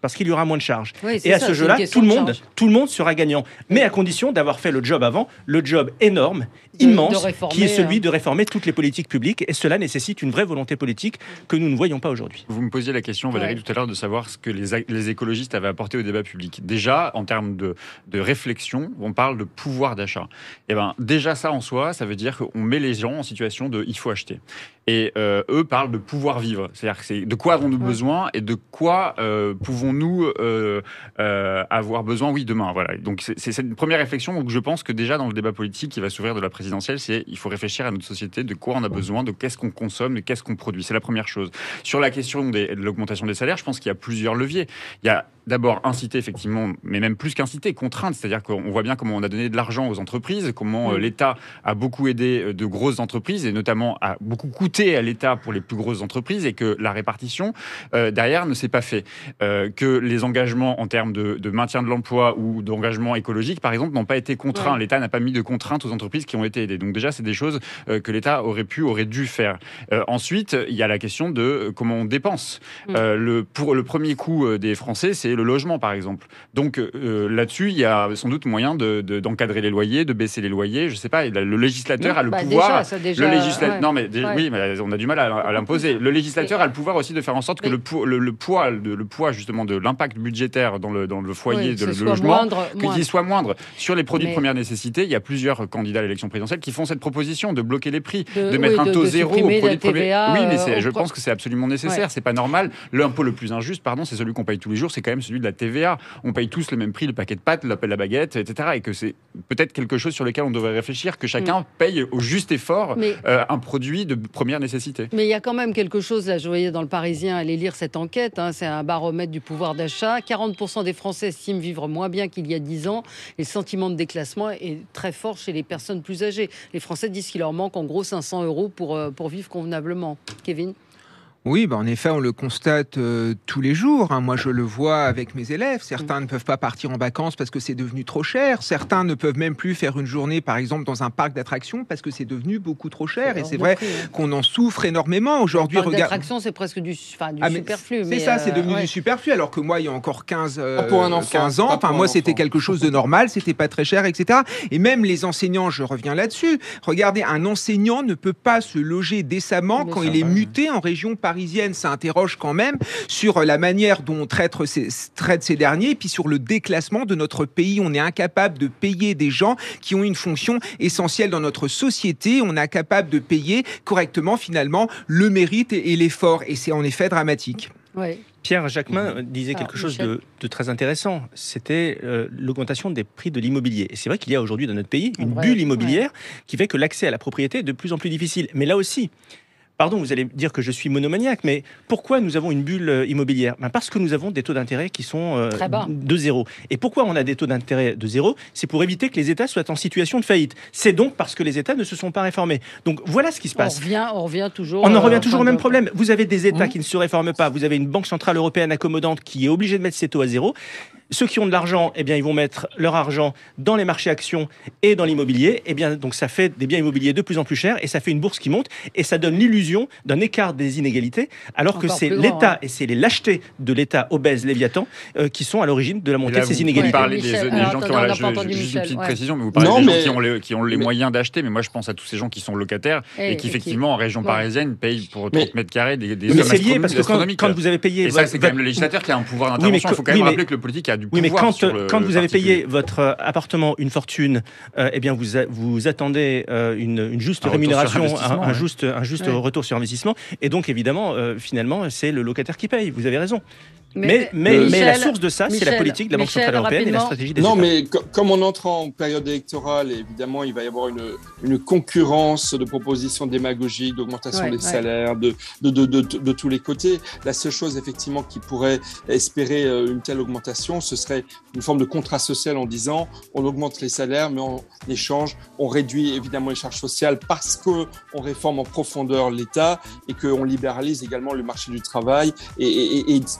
parce qu'il y aura moins de charges. Oui, et à ça, ce jeu-là, tout le monde, charge. tout le monde sera gagnant, mais à condition d'avoir fait le job avant, le job énorme, de, immense, de réformer, qui est celui de réformer toutes les politiques publiques. Et cela nécessite une vraie volonté politique que nous ne voyons pas aujourd'hui. Vous me posiez la question, Valérie, ouais. tout à l'heure, de savoir ce que les, les écologistes avaient apporté au débat public. Déjà, en termes de, de réflexion, on parle de pouvoir d'achat. Et ben, déjà ça en soi, ça veut dire qu'on met les gens en situation de il faut acheter. Et euh, eux parlent de pouvoir vivre. C'est-à-dire que c'est de quoi avons-nous ouais. besoin et de quoi euh, pouvons-nous euh, euh, avoir besoin, oui, demain. Voilà. Donc c'est, c'est une première réflexion. Donc je pense que déjà dans le débat politique qui va s'ouvrir de la présidentielle, c'est il faut réfléchir à notre société, de quoi on a besoin, de qu'est-ce qu'on consomme, de qu'est-ce qu'on produit. C'est la première chose. Sur la question des, de l'augmentation des salaires, je pense qu'il y a plusieurs leviers. Il y a d'abord inciter effectivement, mais même plus qu'inciter, contraindre. C'est-à-dire qu'on voit bien comment on a donné de l'argent aux entreprises, comment mmh. euh, l'État a beaucoup aidé de grosses entreprises et notamment a beaucoup coûté à l'État pour les plus grosses entreprises et que la répartition euh, derrière ne s'est pas fait. Euh, que les engagements en termes de, de maintien de l'emploi ou d'engagement écologique, par exemple, n'ont pas été contraints. Ouais. L'État n'a pas mis de contraintes aux entreprises qui ont été aidées. Donc déjà, c'est des choses euh, que l'État aurait pu, aurait dû faire. Euh, ensuite, il y a la question de euh, comment on dépense. Mmh. Euh, le, pour le premier coup euh, des Français, c'est le logement, par exemple. Donc euh, là-dessus, il y a sans doute moyen de, de, d'encadrer les loyers, de baisser les loyers. Je sais pas. Le législateur non, a le bah pouvoir. Déjà, ça déjà, le législateur. Ouais. Non, mais déjà, ouais. oui, mais on a du mal à, à l'imposer. Le législateur a le pouvoir aussi de faire en sorte que le, le, le poids, le, le poids justement de l'impact budgétaire dans le dans le foyer oui, de le logement, qu'il soit moindre. Sur les produits mais... de première nécessité, il y a plusieurs candidats à l'élection présidentielle qui font cette proposition de bloquer les prix, de, de mettre oui, un taux de, zéro aux produits de première. Oui, mais c'est, je pense que c'est absolument nécessaire. Ouais. C'est pas normal. L'impôt le plus injuste, pardon, c'est celui qu'on paye tous les jours. C'est quand même celui de la T V A. On paye tous le même prix, le paquet de pâtes, la, la baguette, et cetera. Et que c'est peut-être quelque chose sur lequel on devrait réfléchir, que chacun mm. paye au juste effort mais, euh, un produit de première nécessité. Mais il y a quand même quelque chose, là, je voyais dans le Parisien, aller lire cette enquête, hein, c'est un baromètre du pouvoir d'achat. quarante pour cent des Français estiment vivre moins bien qu'il y a dix ans. Et le sentiment de déclassement est très fort chez les personnes plus âgées. Les Français disent qu'il leur manque en gros cinq cents euros pour, pour vivre convenablement. Kevin ? Oui, ben en effet, on le constate euh, tous les jours. Hein. Moi, je le vois avec mes élèves. Certains mmh. ne peuvent pas partir en vacances parce que c'est devenu trop cher. Certains ne peuvent même plus faire une journée, par exemple, dans un parc d'attractions parce que c'est devenu beaucoup trop cher. C'est et c'est vrai prix, hein. qu'on en souffre énormément. Aujourd'hui, le parc regarde... d'attractions, c'est presque du, enfin, du ah, superflu. C'est mais ça, euh, c'est devenu ouais. du superflu. Alors que moi, il y a encore quinze, euh, ah, pour un enfant, quinze ans, enfin, moi, c'était enfant. quelque chose de normal. C'était pas très cher, et cetera. Et même les enseignants, je reviens là-dessus. Regardez, un enseignant ne peut pas se loger décemment mais quand il est muté en région parisienne. Ça interroge quand même sur la manière dont on traite ces, traite ces derniers et puis sur le déclassement de notre pays. On est incapable de payer des gens qui ont une fonction essentielle dans notre société. On est incapable de payer correctement finalement le mérite et, et l'effort. Et c'est en effet dramatique. Oui. Pierre Jacquemin disait quelque ah, chose de, de très intéressant. C'était euh, l'augmentation des prix de l'immobilier. Et c'est vrai qu'il y a aujourd'hui dans notre pays une vrai, bulle immobilière ouais. qui fait que l'accès à la propriété est de plus en plus difficile. Mais là aussi, pardon, vous allez dire que je suis monomaniaque, mais pourquoi nous avons une bulle immobilière ? Ben parce que nous avons des taux d'intérêt qui sont euh, très bas. De zéro. Et pourquoi on a des taux d'intérêt de zéro ? C'est pour éviter que les États soient en situation de faillite. C'est donc parce que les États ne se sont pas réformés. Donc voilà ce qui se passe. On revient, on revient toujours. On en revient euh, toujours au même problème. Vous avez des États mmh. qui ne se réforment pas. Vous avez une banque centrale européenne accommodante qui est obligée de mettre ses taux à zéro. Ceux qui ont de l'argent, eh bien, ils vont mettre leur argent dans les marchés actions et dans l'immobilier. Eh bien, donc ça fait des biens immobiliers de plus en plus chers et ça fait une bourse qui monte et ça donne l'illusion d'un écart des inégalités, alors Encore que c'est l'État grand, hein. et c'est les lâchetés de l'État obèse Léviathan euh, qui sont à l'origine de la montée là, de ces inégalités. Vous parlez des, des Alors, gens attendez, qui ont, la, je, je, juste une petite ouais. précision, mais vous parlez non, des mais... gens qui ont les, qui ont les mais... moyens d'acheter, mais moi je pense à tous ces gens qui sont locataires et, et qui effectivement et qui... en région ouais. parisienne payent pour trente mais... mètres carrés des, des mais sommes c'est lié parce que quand, quand vous avez payé, et ça c'est quand même le législateur qui a un pouvoir d'intervention. Il faut quand même rappeler que le politique a du pouvoir sur le. Quand vous avez payé votre appartement une fortune, eh bien vous vous attendez une juste rémunération, un juste un juste retour sur investissement, et donc évidemment finalement c'est le locataire qui paye. Vous avez raison. Mais, mais, mais, Michel, mais la source de ça, Michel, c'est la politique de la Banque Michel, Centrale Européenne et la stratégie des non, États. Non, mais co- comme on entre en période électorale, évidemment, il va y avoir une, une concurrence de propositions démagogiques, d'augmentation ouais, des ouais. salaires, de, de, de, de, de, de tous les côtés. La seule chose, effectivement, qui pourrait espérer une telle augmentation, ce serait une forme de contrat social en disant on augmente les salaires, mais en échange, on réduit évidemment les charges sociales parce qu'on réforme en profondeur l'État et qu'on libéralise également le marché du travail et, et, et, et tous ces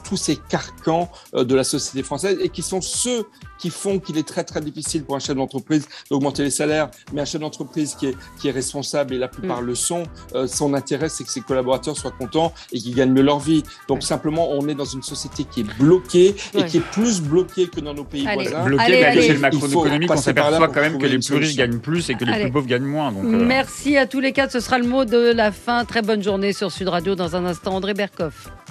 carcans euh, de la société française et qui sont ceux qui font qu'il est très très difficile pour un chef d'entreprise d'augmenter les salaires, mais un chef d'entreprise qui est, qui est responsable, et la plupart mmh. le sont, euh, son intérêt c'est que ses collaborateurs soient contents et qu'ils gagnent mieux leur vie. Donc ouais. simplement on est dans une société qui est bloquée et ouais. qui est plus bloquée que dans nos pays allez. voisins. Bloquée, allez, mais à allez. l'échelle macroéconomique, on s'aperçoit quand même que les plus riches gagnent plus et que les allez. plus pauvres gagnent moins. Donc, euh... Merci à tous les quatre, ce sera le mot de la fin. Très bonne journée sur Sud Radio. Dans un instant, André Berkoff.